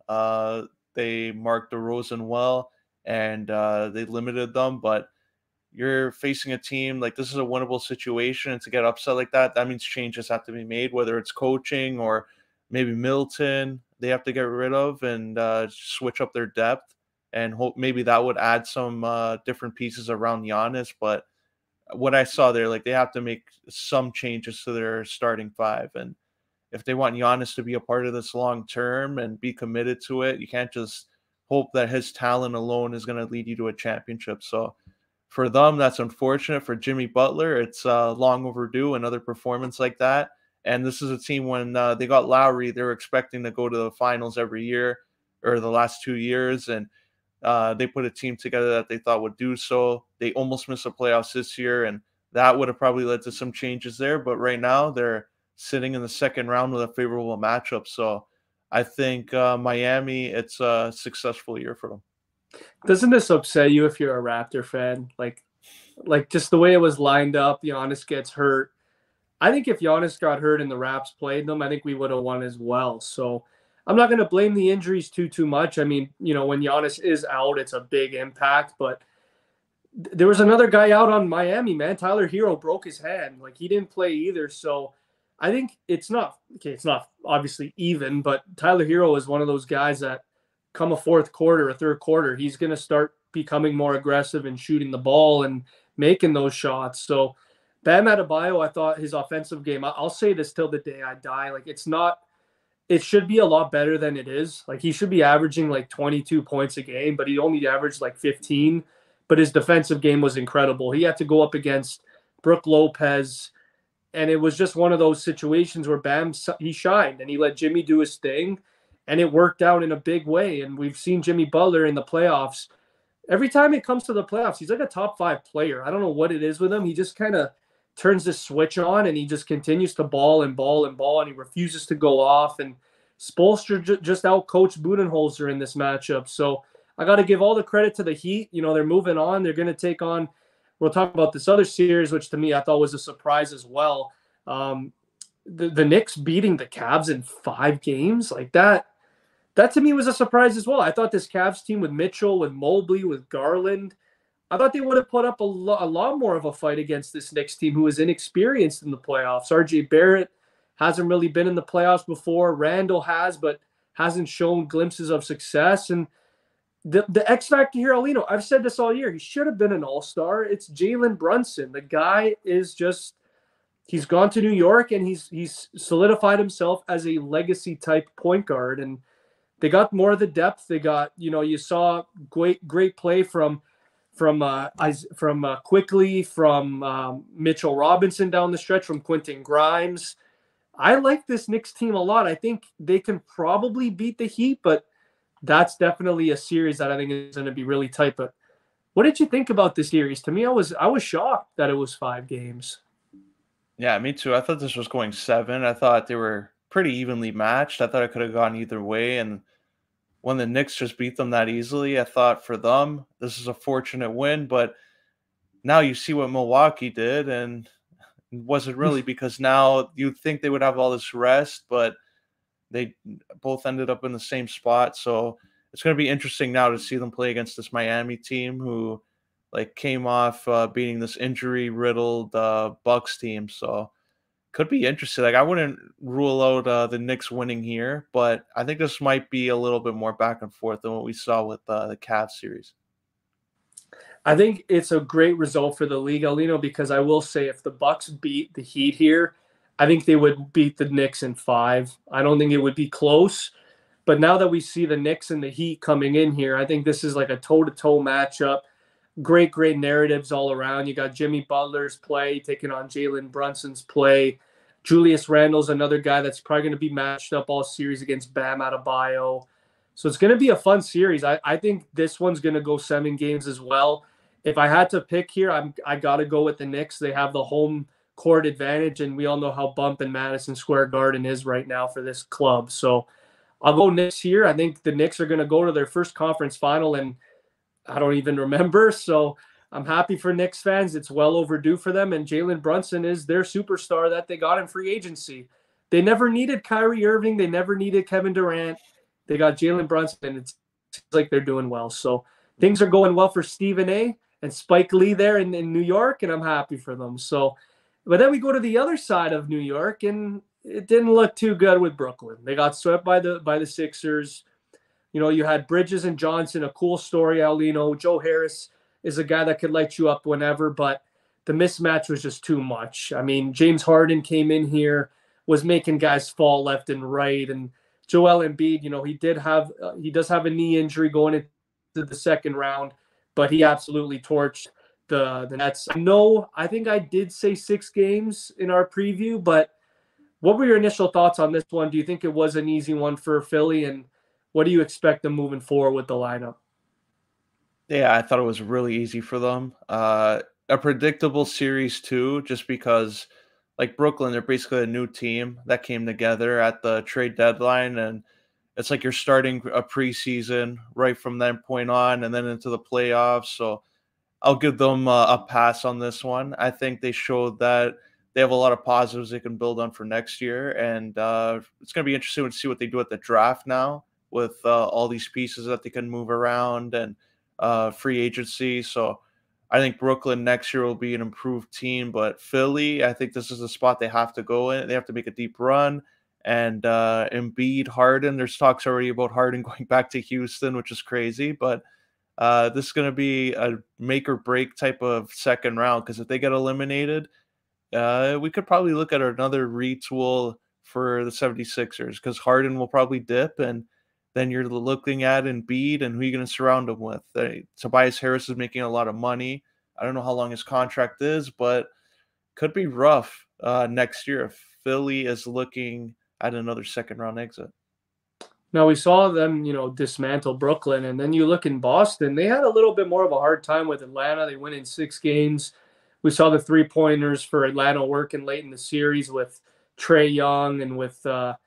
they marked DeRozan well, and they limited them. But you're facing a team like this is a winnable situation, and to get upset like that, that means changes have to be made, whether it's coaching or maybe Middleton they have to get rid of and switch up their depth, and hope maybe that would add some different pieces around Giannis. But what I saw there, like they have to make some changes to their starting 5, and if they want Giannis to be a part of this long term and be committed to it, you can't just hope that his talent alone is going to lead you to a championship. So for them, that's unfortunate. For Jimmy Butler, it's long overdue, another performance like that. And this is a team when they got Lowry, they were expecting to go to the finals every year or the last 2 years. And they put a team together that they thought would do so. They almost missed the playoffs this year, and that would have probably led to some changes there. But right now, they're sitting in the second round with a favorable matchup. So I think Miami, it's a successful year for them. Doesn't this upset you if you're a Raptor fan? Like just the way it was lined up, Giannis gets hurt. I think if Giannis got hurt and the Raps played them, I think we would have won as well. So I'm not going to blame the injuries too much. I mean, when Giannis is out, it's a big impact. But there was another guy out on Miami, man. Tyler Hero broke his hand. Like, he didn't play either. So I think it's not obviously even, but Tyler Hero is one of those guys that come a fourth quarter, a third quarter, he's going to start becoming more aggressive and shooting the ball and making those shots. So Bam Adebayo, I thought his offensive game, I'll say this till the day I die. Like, it should be a lot better than it is. Like, he should be averaging like 22 points a game, but he only averaged like 15. But his defensive game was incredible. He had to go up against Brook Lopez, and it was just one of those situations where Bam, he shined and he let Jimmy do his thing, and it worked out in a big way. And we've seen Jimmy Butler in the playoffs. Every time it comes to the playoffs, he's like a top 5 player. I don't know what it is with him. He just kind of turns the switch on, and he just continues to ball, and he refuses to go off. And Spoelstra just out-coached Budenholzer in this matchup. So I got to give all the credit to the Heat. They're moving on. They're going to take on – we'll talk about this other series, which to me I thought was a surprise as well. The Knicks beating the Cavs in 5 games, like that to me was a surprise as well. I thought this Cavs team with Mitchell, with Mobley, with Garland, I thought they would have put up a lot more of a fight against this Knicks team who is inexperienced in the playoffs. RJ Barrett hasn't really been in the playoffs before. Randall has, but hasn't shown glimpses of success. And the X factor here, Alino, I've said this all year. He should have been an all-star. It's Jalen Brunson. The guy is just – he's gone to New York, and he's solidified himself as a legacy-type point guard. And they got more of the depth. They got – you saw great play from Quickly, from Mitchell Robinson down the stretch, from Quentin Grimes. I like this Knicks team a lot. I think they can probably beat the Heat, but that's definitely a series that I think is going to be really tight. But what did you think about this series? To me, I was shocked that it was 5 games. Yeah, me too. I thought this was going 7. I thought they were pretty evenly matched. I thought it could have gone either way. And when the Knicks just beat them that easily, I thought for them, this is a fortunate win. But now you see what Milwaukee did, and it wasn't really because now you'd think they would have all this rest, but they both ended up in the same spot. So it's going to be interesting now to see them play against this Miami team who came off beating this injury-riddled Bucks team. So could be interesting. I wouldn't rule out the Knicks winning here, but I think this might be a little bit more back and forth than what we saw with the Cavs series. I think it's a great result for the league, Alino, because I will say if the Bucks beat the Heat here, I think they would beat the Knicks in 5. I don't think it would be close. But now that we see the Knicks and the Heat coming in here, I think this is like a toe-to-toe matchup. Great narratives all around. You got Jimmy Butler's play taking on Jalen Brunson's play. Julius Randle's another guy that's probably going to be matched up all series against Bam Adebayo. So it's going to be a fun series. I think this one's going to go 7 games as well. If I had to pick here, I got to go with the Knicks. They have the home court advantage, and we all know how bumping Madison Square Garden is right now for this club. So I'll go Knicks here. I think the Knicks are going to go to their first conference final, and I don't even remember. So I'm happy for Knicks fans. It's well overdue for them, and Jalen Brunson is their superstar that they got in free agency. They never needed Kyrie Irving. They never needed Kevin Durant. They got Jalen Brunson, and it's like they're doing well. So things are going well for Stephen A. and Spike Lee there in New York, and I'm happy for them. So, but then we go to the other side of New York, and it didn't look too good with Brooklyn. They got swept by the Sixers. You had Bridges and Johnson, a cool story, Alino. Joe Harris is a guy that could light you up whenever, but the mismatch was just too much. I mean, James Harden came in here, was making guys fall left and right, and Joel Embiid, he does have a knee injury going into the second round, but he absolutely torched the Nets. I think I did say 6 games in our preview, but what were your initial thoughts on this one? Do you think it was an easy one for Philly, and what do you expect them moving forward with the lineup? Yeah, I thought it was really easy for them. A predictable series too, just because like Brooklyn, they're basically a new team that came together at the trade deadline, and it's like you're starting a preseason right from that point on, and then into the playoffs. So I'll give them a pass on this one. I think they showed that they have a lot of positives they can build on for next year, and it's going to be interesting to see what they do at the draft now with all these pieces that they can move around and free agency. So I think Brooklyn next year will be an improved team, but Philly, I think this is the spot they have to go in. They have to make a deep run. And Embiid, Harden, there's talks already about Harden going back to Houston, which is crazy, but this is going to be a make or break type of second round because if they get eliminated, we could probably look at another retool for the 76ers because Harden will probably dip, and then you're looking at Embiid and who you're going to surround him with. Tobias Harris is making a lot of money. I don't know how long his contract is, but could be rough next year if Philly is looking at another second round exit. Now we saw them, dismantle Brooklyn, and then you look in Boston. They had a little bit more of a hard time with Atlanta. They went in 6 games. We saw the 3-pointers for Atlanta working late in the series with Trae Young and with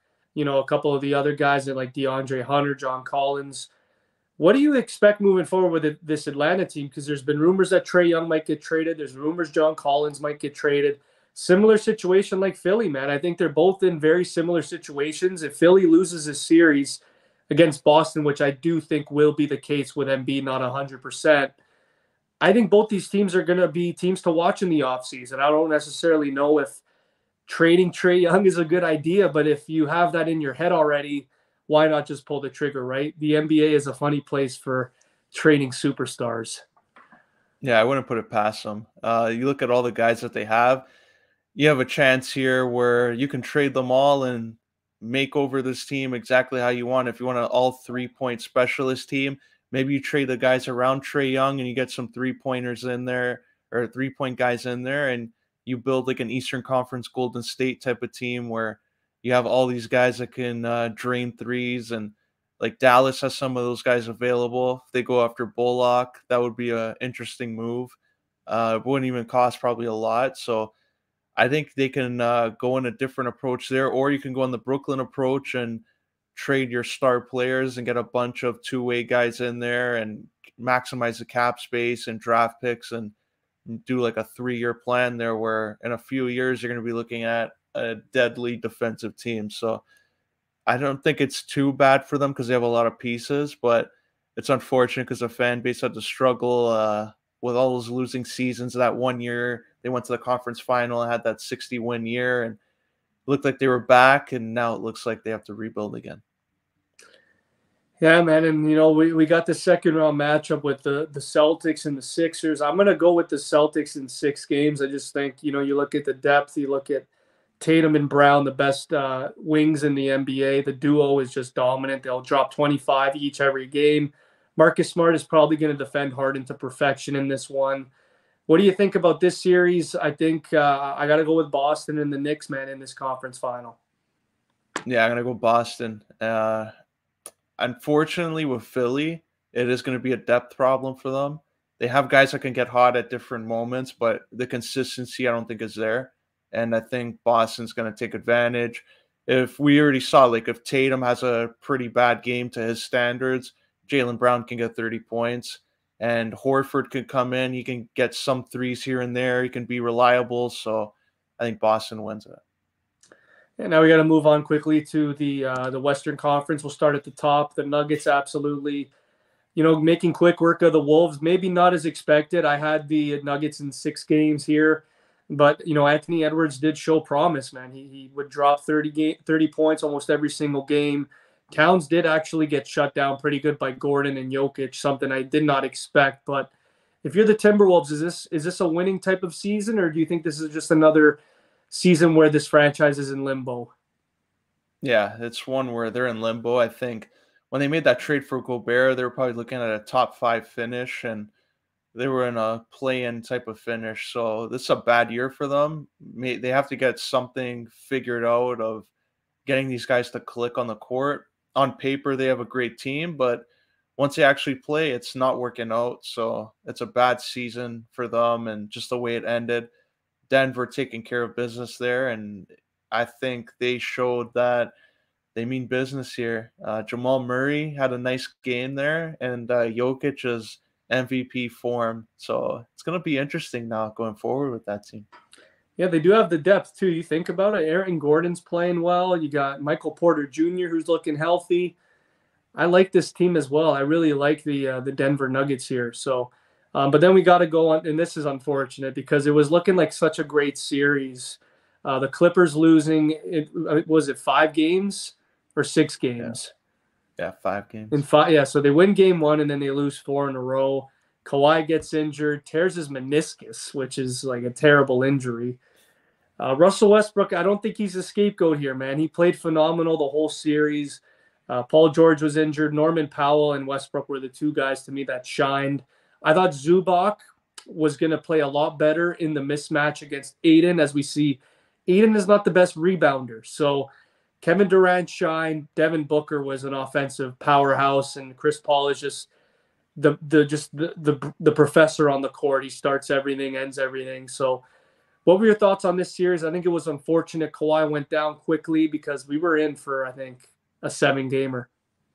a couple of the other guys like DeAndre Hunter, John Collins. What do you expect moving forward with this Atlanta team? Because there's been rumors that Trae Young might get traded. There's rumors John Collins might get traded. Similar situation like Philly, man. I think they're both in very similar situations. If Philly loses a series against Boston, which I do think will be the case with Embiid not 100%, I think both these teams are going to be teams to watch in the offseason. I don't necessarily know if trading Trae Young is a good idea, but if you have that in your head already, why not just pull the trigger, right? The NBA is a funny place for trading superstars. Yeah, I wouldn't put it past them. You look at all the guys that they have, you have a chance here where you can trade them all and make over this team exactly how you want. If you want an all 3-point specialist team, maybe you trade the guys around Trae Young and you get some 3-pointers in there or 3-point guys in there, and you build like an Eastern Conference Golden State type of team where you have all these guys that can drain threes, and like Dallas has some of those guys available. If they go after Bullock, that would be an interesting move. It wouldn't even cost probably a lot. So I think they can go in a different approach there, or you can go on the Brooklyn approach and trade your star players and get a bunch of two-way guys in there and maximize the cap space and draft picks and do like a 3-year plan there where in a few years you're going to be looking at a deadly defensive team. So I don't think it's too bad for them because they have a lot of pieces, but it's unfortunate because the fan base had to struggle with all those losing seasons. That one year they went to the conference final and had that 60-win year, and it looked like they were back, and now it looks like they have to rebuild again. Yeah, man, and we got the second round matchup with the Celtics and the Sixers. I'm gonna go with the Celtics in 6 games. I just think you look at the depth, you look at Tatum and Brown, the best wings in the NBA. The duo is just dominant. They'll drop 25 each every game. Marcus Smart is probably going to defend Harden to perfection in this one. What do you think about this series? I think I got to go with Boston and the Knicks, man, in this conference final. Yeah, I'm gonna go Boston. Unfortunately, with Philly, it is going to be a depth problem for them. They have guys that can get hot at different moments, but the consistency I don't think is there. And I think Boston's going to take advantage. If we already saw, like if Tatum has a pretty bad game to his standards, Jaylen Brown can get 30 points. And Horford can come in. He can get some threes here and there. He can be reliable. So I think Boston wins it. And now we got to move on quickly to the Western Conference. We'll start at the top. The Nuggets absolutely, making quick work of the Wolves. Maybe not as expected. I had the Nuggets in 6 games here, but Anthony Edwards did show promise, man. He would drop 30 points almost every single game. Towns did actually get shut down pretty good by Gordon and Jokic, something I did not expect. But if you're the Timberwolves, is this a winning type of season, or do you think this is just another season where this franchise is in limbo? Yeah, it's one where they're in limbo. I think when they made that trade for Gobert, they were probably looking at a top 5 finish, and They were in a play-in type of finish, so this is a bad year for them. They have to get something figured out of getting these guys to click on the court. On paper, they have a great team, but once they actually play, it's not working out. So it's a bad season for them, and just the way it ended. Denver taking care of business there, and I think they showed that they mean business here. Jamal Murray had a nice game there, and Jokic is MVP form. So it's going to be interesting now going forward with that team. Yeah, they do have the depth too. You think about it. Aaron Gordon's playing well. You got Michael Porter Jr. who's looking healthy. I like this team as well. I really like the Denver Nuggets here. So, but then we got to go on, and this is unfortunate because it was looking like such a great series. The Clippers losing, was it 5 games or 6 games? Yeah, 5 games. In five, yeah. So they win game one and then they lose 4 in a row. Kawhi gets injured, tears his meniscus, which is like a terrible injury. Russell Westbrook, I don't think he's a scapegoat here, man. He played phenomenal the whole series. Paul George was injured. Norman Powell and Westbrook were the two guys to me that shined. I thought Zubac was going to play a lot better in the mismatch against Aiden, as we see Aiden is not the best rebounder. So Kevin Durant shined. Devin Booker was an offensive powerhouse, and Chris Paul is just the professor on the court. He starts everything, ends everything. So what were your thoughts on this series? I think it was unfortunate Kawhi went down quickly because we were in for, I think, a 7-gamer.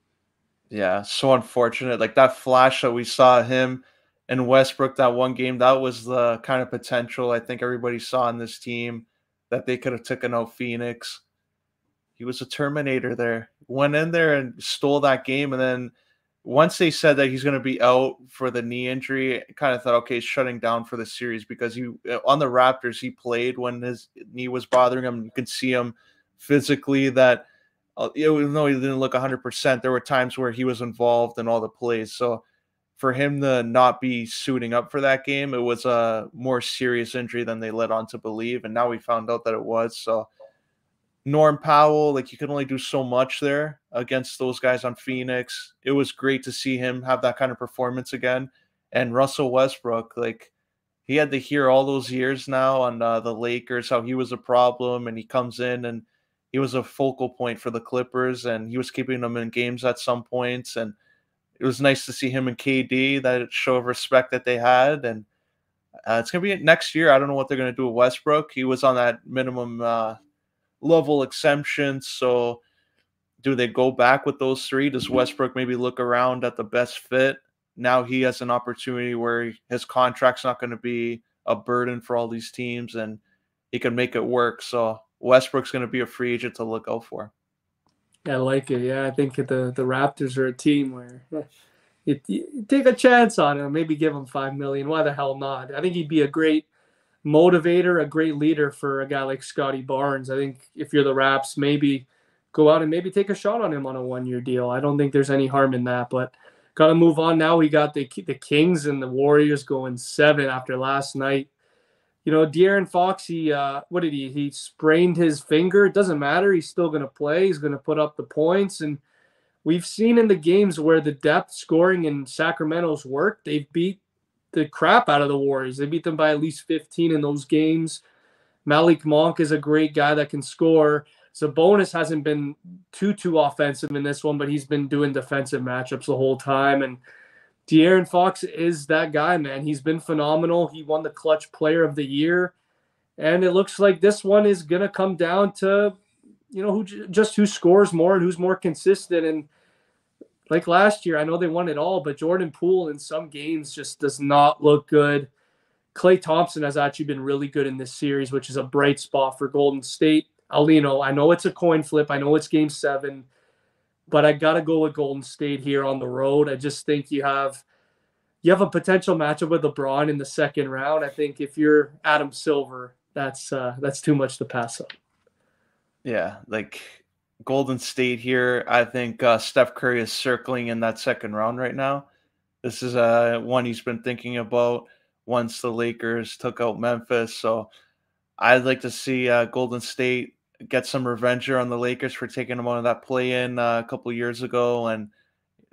Yeah, so unfortunate. Like that flash that we saw him and Westbrook that one game, that was the kind of potential I think everybody saw in this team that they could have taken out Phoenix. He was a Terminator there. Went in there and stole that game, and then once they said that he's going to be out for the knee injury, I kind of thought, okay, he's shutting down for the series because he on the Raptors he played when his knee was bothering him. You could see him physically that even though he didn't look 100%, there were times where he was involved in all the plays. So for him to not be suiting up for that game, it was a more serious injury than they led on to believe, and now we found out that it was. So Norm Powell, like you can only do so much there against those guys on Phoenix. It was great to see him have that kind of performance again. And Russell Westbrook, like he had to hear all those years now on the Lakers how he was a problem, and he comes in and he was a focal point for the Clippers, and he was keeping them in games at some points. And it was nice to see him and KD, that show of respect that they had. And it's gonna be next year. I don't know what they're gonna do with Westbrook. He was on that minimum level exemption. So do they go back with those three? Does Westbrook maybe look around at the best fit? Now he has an opportunity where his contract's not going to be a burden for all these teams and he can make it work. So Westbrook's going to be a free agent to look out for. I like it. Yeah, I think the Raptors are a team where you take a chance on him, maybe give him $5 million. Why the hell not? I think he'd be a great motivator, a great leader for a guy like Scotty Barnes. I think if you're the Raps, maybe go out and maybe take a shot on him on a 1-year deal. I don't think there's any harm in that, but got to move on now. We got the Kings and the Warriors going 7 after last night. You know, De'Aaron Fox, he sprained his finger. It doesn't matter. He's still going to play. He's going to put up the points. And we've seen in the games where the depth scoring in Sacramento's worked, they've beat the crap out of the Warriors. They beat them by at least 15 in those games. Malik Monk is a great guy that can score. Sabonis hasn't been too offensive in this one, but he's been doing defensive matchups the whole time. And De'Aaron Fox is that guy, man. He's been phenomenal. He won the Clutch Player of the Year. And it looks like this one is going to come down to, you know, who scores more and who's more consistent. And like last year, I know they won it all, but Jordan Poole in some games just does not look good. Klay Thompson has actually been really good in this series, which is a bright spot for Golden State. Alino, I know it's a coin flip. I know it's game 7, but I got to go with Golden State here on the road. I just think you have a potential matchup with LeBron in the second round. I think if you're Adam Silver, that's too much to pass up. Yeah, like Golden State here, I think Steph Curry is circling in that second round right now. This is one he's been thinking about once the Lakers took out Memphis. So I'd like to see Golden State get some revenge here on the Lakers for taking them out of that play-in a couple years ago and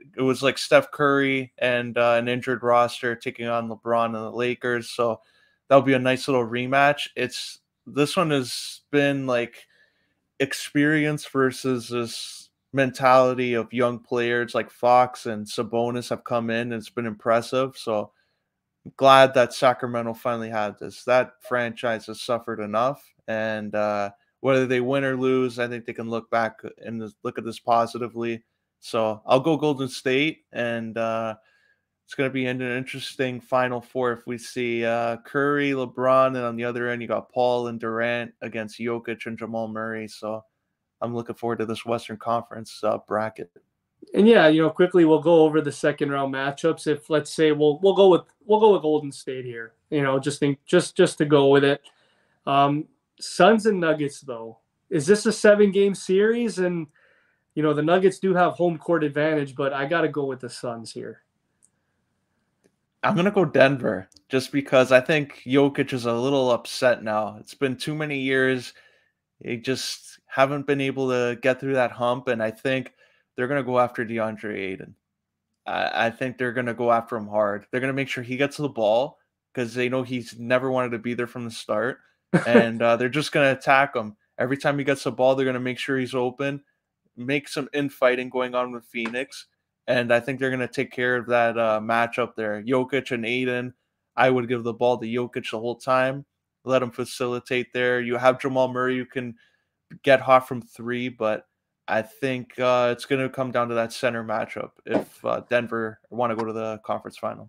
it was like Steph Curry and an injured roster taking on LeBron and the Lakers. So that'll be a nice little rematch. This one has been like experience versus this mentality of young players like Fox and Sabonis have come in, and it's been impressive. So I'm glad that Sacramento finally had this. That franchise has suffered enough, and whether they win or lose, I think they can look back and look at this positively. So I'll go Golden State, and it's going to be an interesting Final Four if we see Curry, LeBron, and on the other end you got Paul and Durant against Jokic and Jamal Murray. So I'm looking forward to this Western Conference bracket. And yeah, quickly we'll go over the second round matchups. If let's say we'll go with Golden State here. Just to go with it. Suns and Nuggets though. Is this a 7-game series? And the Nuggets do have home court advantage, but I got to go with the Suns here. I'm going to go Denver just because I think Jokic is a little upset now. It's been too many years. They just haven't been able to get through that hump, and I think they're going to go after DeAndre Ayton. I think they're going to go after him hard. They're going to make sure he gets the ball because they know he's never wanted to be there from the start, and they're just going to attack him. Every time he gets the ball, they're going to make sure he's open, make some infighting going on with Phoenix, and I think they're going to take care of that matchup there. Jokic and Ayton, I would give the ball to Jokic the whole time, let him facilitate there. You have Jamal Murray who can get hot from three, but I think it's going to come down to that center matchup if Denver want to go to the conference final.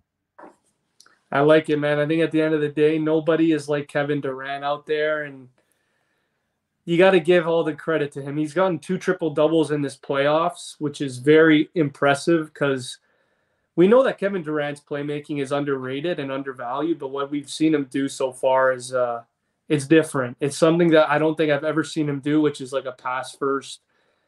I like it, man. I think at the end of the day, nobody is like Kevin Durant out there, and you got to give all the credit to him. He's gotten 2 triple-doubles in this playoffs, which is very impressive because we know that Kevin Durant's playmaking is underrated and undervalued, but what we've seen him do so far is it's different. It's something that I don't think I've ever seen him do, which is like a pass-first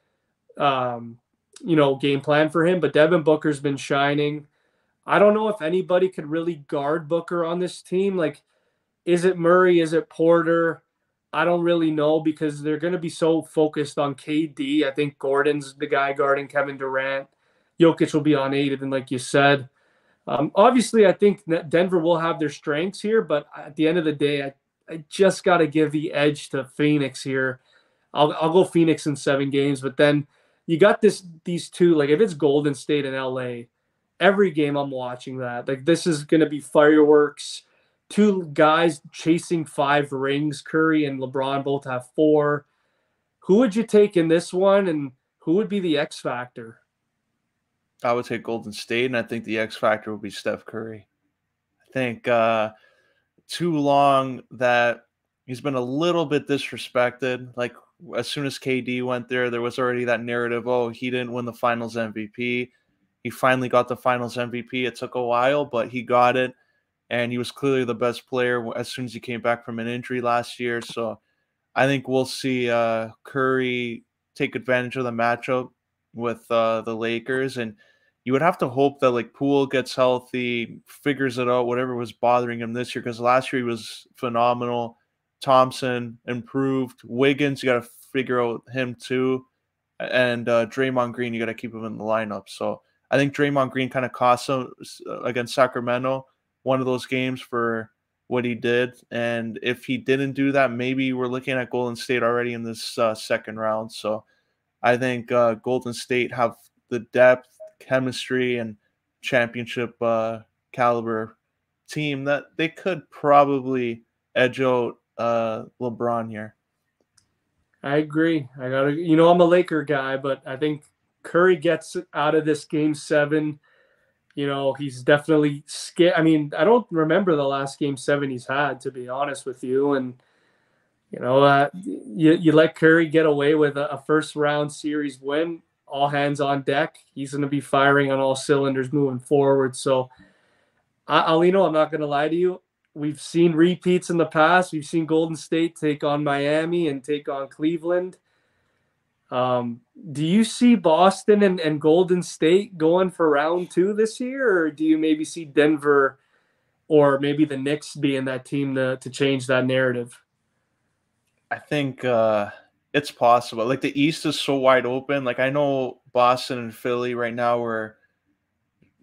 game plan for him. But Devin Booker's been shining. I don't know if anybody could really guard Booker on this team. Like, is it Murray? Is it Porter? I don't really know because they're going to be so focused on KD. I think Gordon's the guy guarding Kevin Durant. Jokic will be on Ayton, like you said. Obviously, I think Denver will have their strengths here, but at the end of the day, I just got to give the edge to Phoenix here. I'll go Phoenix in 7 games, but then you got these two. Like if it's Golden State and LA, every game I'm watching that. Like this is going to be fireworks. 2 guys chasing 5 rings. Curry and LeBron both have 4. Who would you take in this one, and who would be the X factor? I would take Golden State, and I think the X factor would be Steph Curry. I think too long that he's been a little bit disrespected. Like as soon as KD went there was already that narrative, oh, he didn't win the finals MVP. He finally got the finals MVP. It took a while, but he got it. And he was clearly the best player as soon as he came back from an injury last year. So I think we'll see Curry take advantage of the matchup with the Lakers. And you would have to hope that like Poole gets healthy, figures it out, whatever was bothering him this year, because last year he was phenomenal. Thompson improved. Wiggins, you got to figure out him too. And Draymond Green, you got to keep him in the lineup. So I think Draymond Green kind of cost him against Sacramento one of those games for what he did. And if he didn't do that, maybe we're looking at Golden State already in this second round. So I think Golden State have the depth, chemistry, and championship caliber team that they could probably edge out LeBron here. I agree. I'm a Laker guy, but I think Curry gets out of this game 7. He's definitely scared. I mean, I don't remember the last game 7 he's had, to be honest with you. And, you let Curry get away with a first round series win, all hands on deck. He's going to be firing on all cylinders moving forward. So, Alino, I'm not going to lie to you. We've seen repeats in the past. We've seen Golden State take on Miami and take on Cleveland. Do you see Boston and Golden State going for round 2 this year, or do you maybe see Denver or maybe the Knicks being that team to change that narrative? I think it's possible. Like the East is so wide open. Like I know Boston and Philly right now are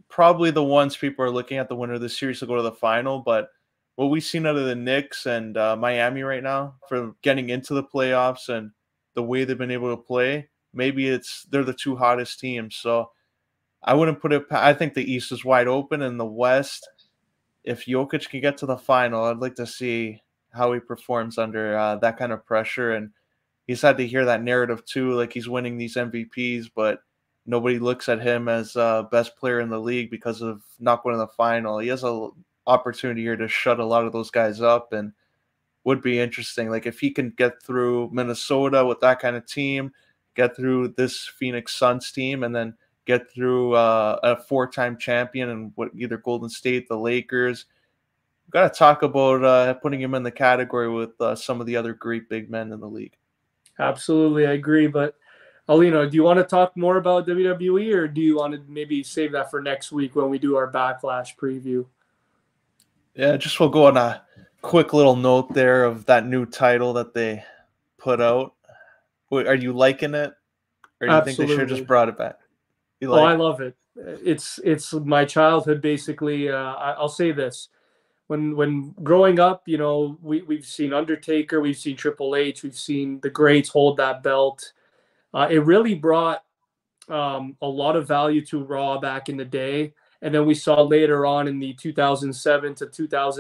probably the ones people are looking at the winner of the series to go to the final. But what we've seen out of the Knicks and Miami right now for getting into the playoffs and the way they've been able to play, maybe they're the two hottest teams. So I wouldn't put it. I think the East is wide open, and the West. If Jokic can get to the final, I'd like to see how he performs under that kind of pressure. And he's had to hear that narrative too, like he's winning these MVPs, but nobody looks at him as best player in the league because of not going to the final. He has an opportunity here to shut a lot of those guys up, and would be interesting. Like if he can get through Minnesota with that kind of team, get through this Phoenix Suns team, and then get through a four-time champion and what either Golden State, the Lakers. We've got to talk about putting him in the category with some of the other great big men in the league. Absolutely, I agree. But Alino, do you want to talk more about WWE, or do you want to maybe save that for next week when we do our Backlash preview? Yeah, just we'll go on a quick little note there of that new title that they put out. Are you liking it, or do you think they should have just brought it back? I love it. It's my childhood basically. I'll say this: when growing up, we've seen Undertaker, we've seen Triple H, we've seen the greats hold that belt. It really brought a lot of value to Raw back in the day, and then we saw later on in the 2007 to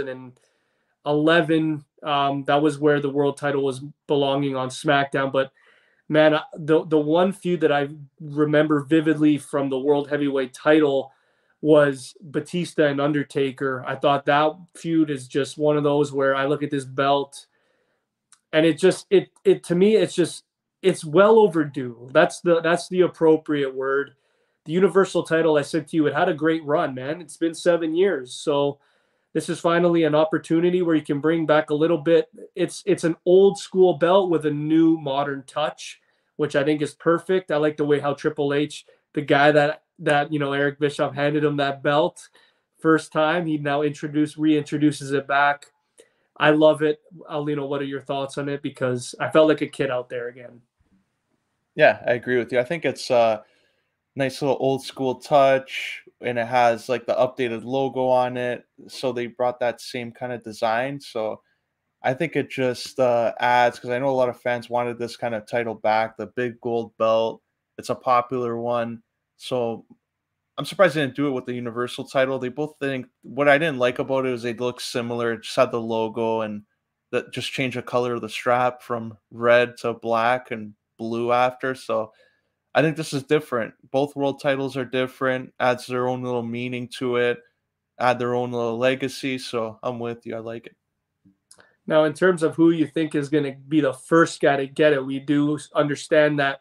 2011, that was where the world title was belonging on SmackDown. But man, the one feud that I remember vividly from the World Heavyweight title was Batista and Undertaker. I thought that feud is just one of those where I look at this belt and it to me, it's well overdue. That's the appropriate word. The Universal title, I said to you, it had a great run, man. It's been 7 years. So this is finally an opportunity where you can bring back a little bit. It's an old school belt with a new modern touch, which I think is perfect. I like the way how Triple H, the guy that Eric Bischoff handed him that belt first time, he now reintroduces it back. I love it. Alino, what are your thoughts on it? Because I felt like a kid out there again. Yeah, I agree with you. I think it's a nice little old school touch, and it has like the updated logo on it. So they brought that same kind of design. So I think it just adds, because I know a lot of fans wanted this kind of title back, the big gold belt. It's a popular one. So I'm surprised they didn't do it with the Universal title. They both think, what I didn't like about it is they look similar. It just had the logo and that just changed the color of the strap from red to black and blue after. So I think this is different. Both world titles are different, adds their own little meaning to it, add their own little legacy. So I'm with you. I like it. Now, in terms of who you think is going to be the first guy to get it, we do understand that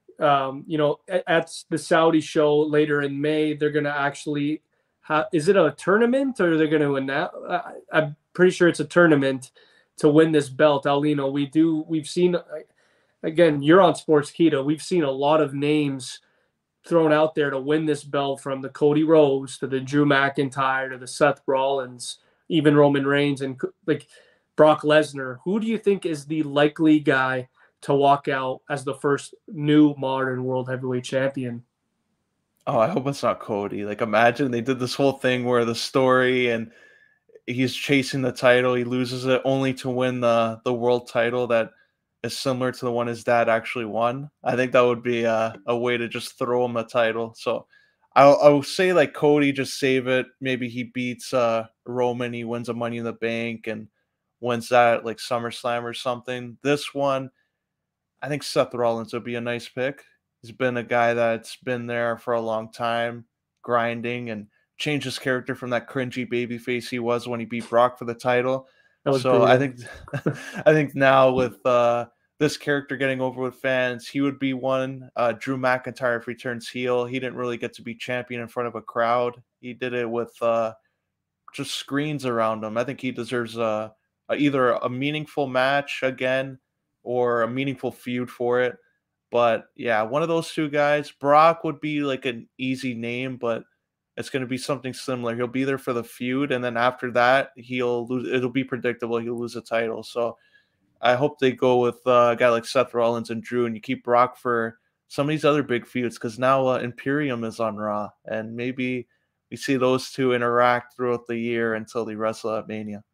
at the Saudi show later in May, they're going to actually is it a tournament or they're going to win that? I'm pretty sure it's a tournament to win this belt. Alino, we've seen, again, you're on Sportskeeda. We've seen a lot of names thrown out there to win this belt, from the Cody Rhodes to the Drew McIntyre to the Seth Rollins, even Roman Reigns and like Brock Lesnar. Who do you think is the likely guy to walk out as the first new modern world heavyweight champion? Oh, I hope it's not Cody. Like, imagine they did this whole thing where the story and he's chasing the title, he loses it only to win the world title that is similar to the one his dad actually won. I think that would be a way to just throw him a title. So I'll say like Cody, just save it. Maybe he beats Roman, he wins a Money in the Bank and wins that like SummerSlam or something. This one, I think Seth Rollins would be a nice pick. He's been a guy that's been there for a long time, grinding and changed his character from that cringy baby face he was when he beat Brock for the title. So brutal. I think I think now with this character getting over with fans, he would be one. Drew McIntyre, if he turns heel, he didn't really get to be champion in front of a crowd. He did it with just screens around him. I think he deserves either a meaningful match again or a meaningful feud for it. But yeah, one of those two guys. Brock would be like an easy name, but it's going to be something similar. He'll be there for the feud, and then after that, he'll lose. It'll be predictable. He'll lose a title. So I hope they go with a guy like Seth Rollins and Drew, and you keep Brock for some of these other big feuds, because now Imperium is on Raw, and maybe we see those two interact throughout the year until they wrestle at Mania.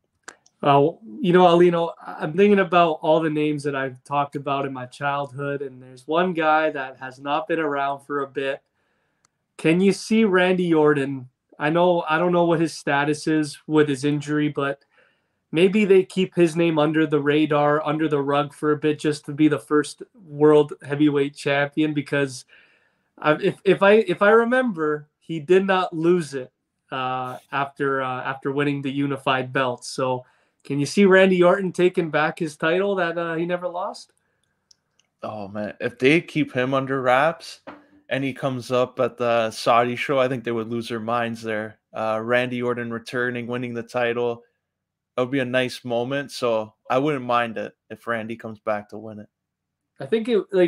Alino, I'm thinking about all the names that I've talked about in my childhood, and there's one guy that has not been around for a bit. Can you see Randy Orton? I don't know what his status is with his injury, but maybe they keep his name under the radar, under the rug for a bit, just to be the first world heavyweight champion. Because if I remember, he did not lose it after winning the unified belt. So, can you see Randy Orton taking back his title that he never lost? Oh man, if they keep him under wraps and he comes up at the Saudi show, I think they would lose their minds there. Randy Orton returning, winning the title, that would be a nice moment. So I wouldn't mind it if Randy comes back to win it. I think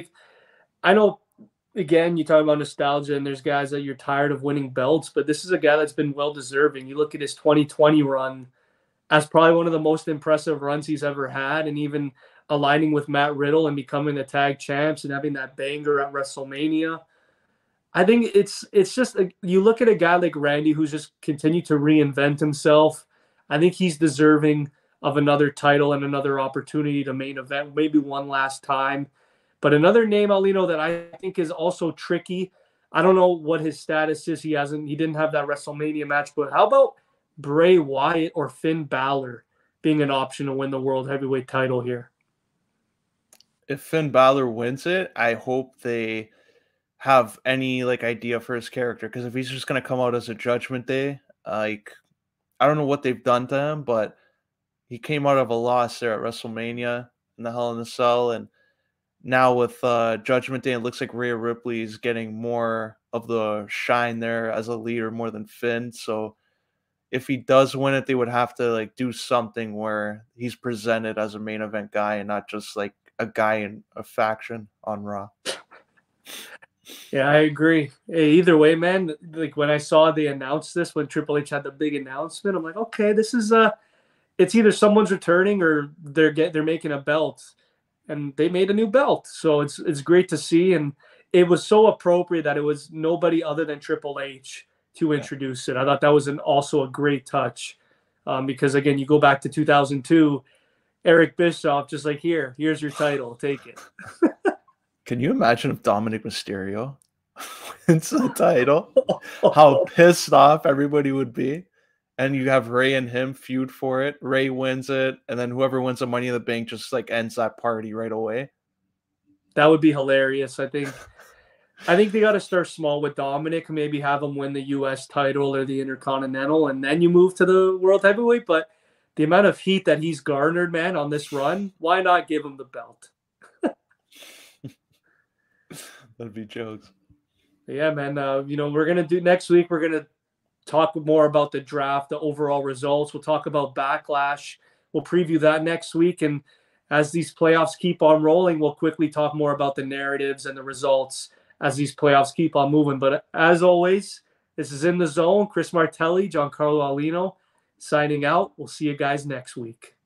I know, again, you talk about nostalgia, and there's guys that you're tired of winning belts, but this is a guy that's been well deserving. You look at his 2020 run as probably one of the most impressive runs he's ever had, and even aligning with Matt Riddle and becoming the tag champs and having that banger at WrestleMania. I think it's just you look at a guy like Randy who's just continued to reinvent himself. I think he's deserving of another title and another opportunity to main event, maybe one last time. But another name, Alino, that I think is also tricky. I don't know what his status is. He didn't have that WrestleMania match, but how about Bray Wyatt or Finn Balor being an option to win the World Heavyweight title here? If Finn Balor wins it, I hope they have any idea for his character, because if he's just gonna come out as a Judgment Day, I don't know what they've done to him, but he came out of a loss there at WrestleMania in the Hell in a Cell, and now with Judgment Day, it looks like Rhea Ripley is getting more of the shine there as a leader more than Finn. So if he does win it, they would have to do something where he's presented as a main event guy and not just a guy in a faction on Raw. Yeah, I agree. Hey, either way, man, when I saw they announced this, when Triple H had the big announcement, I'm like, okay, this is it's either someone's returning or they're making a belt, and they made a new belt. So it's great to see, and it was so appropriate that it was nobody other than Triple H to introduce it. I thought that was also a great touch, because again, you go back to 2002, Eric Bischoff just here's your title, take it. Can you imagine if Dominic Mysterio wins the title? How pissed off everybody would be. And you have Ray and him feud for it. Ray wins it, and then whoever wins the Money in the Bank just ends that party right away. That would be hilarious. I think they got to start small with Dominic, maybe have him win the U.S. title or the Intercontinental, and then you move to the World Heavyweight. But the amount of heat that he's garnered, man, on this run, why not give him the belt? That'd be jokes. Yeah, man. We're gonna do next week. We're gonna talk more about the draft, the overall results. We'll talk about Backlash. We'll preview that next week, and as these playoffs keep on rolling, we'll quickly talk more about the narratives and the results as these playoffs keep on moving. But as always, this is In the Zone. Chris Martelli, Giancarlo Alino, signing out. We'll see you guys next week.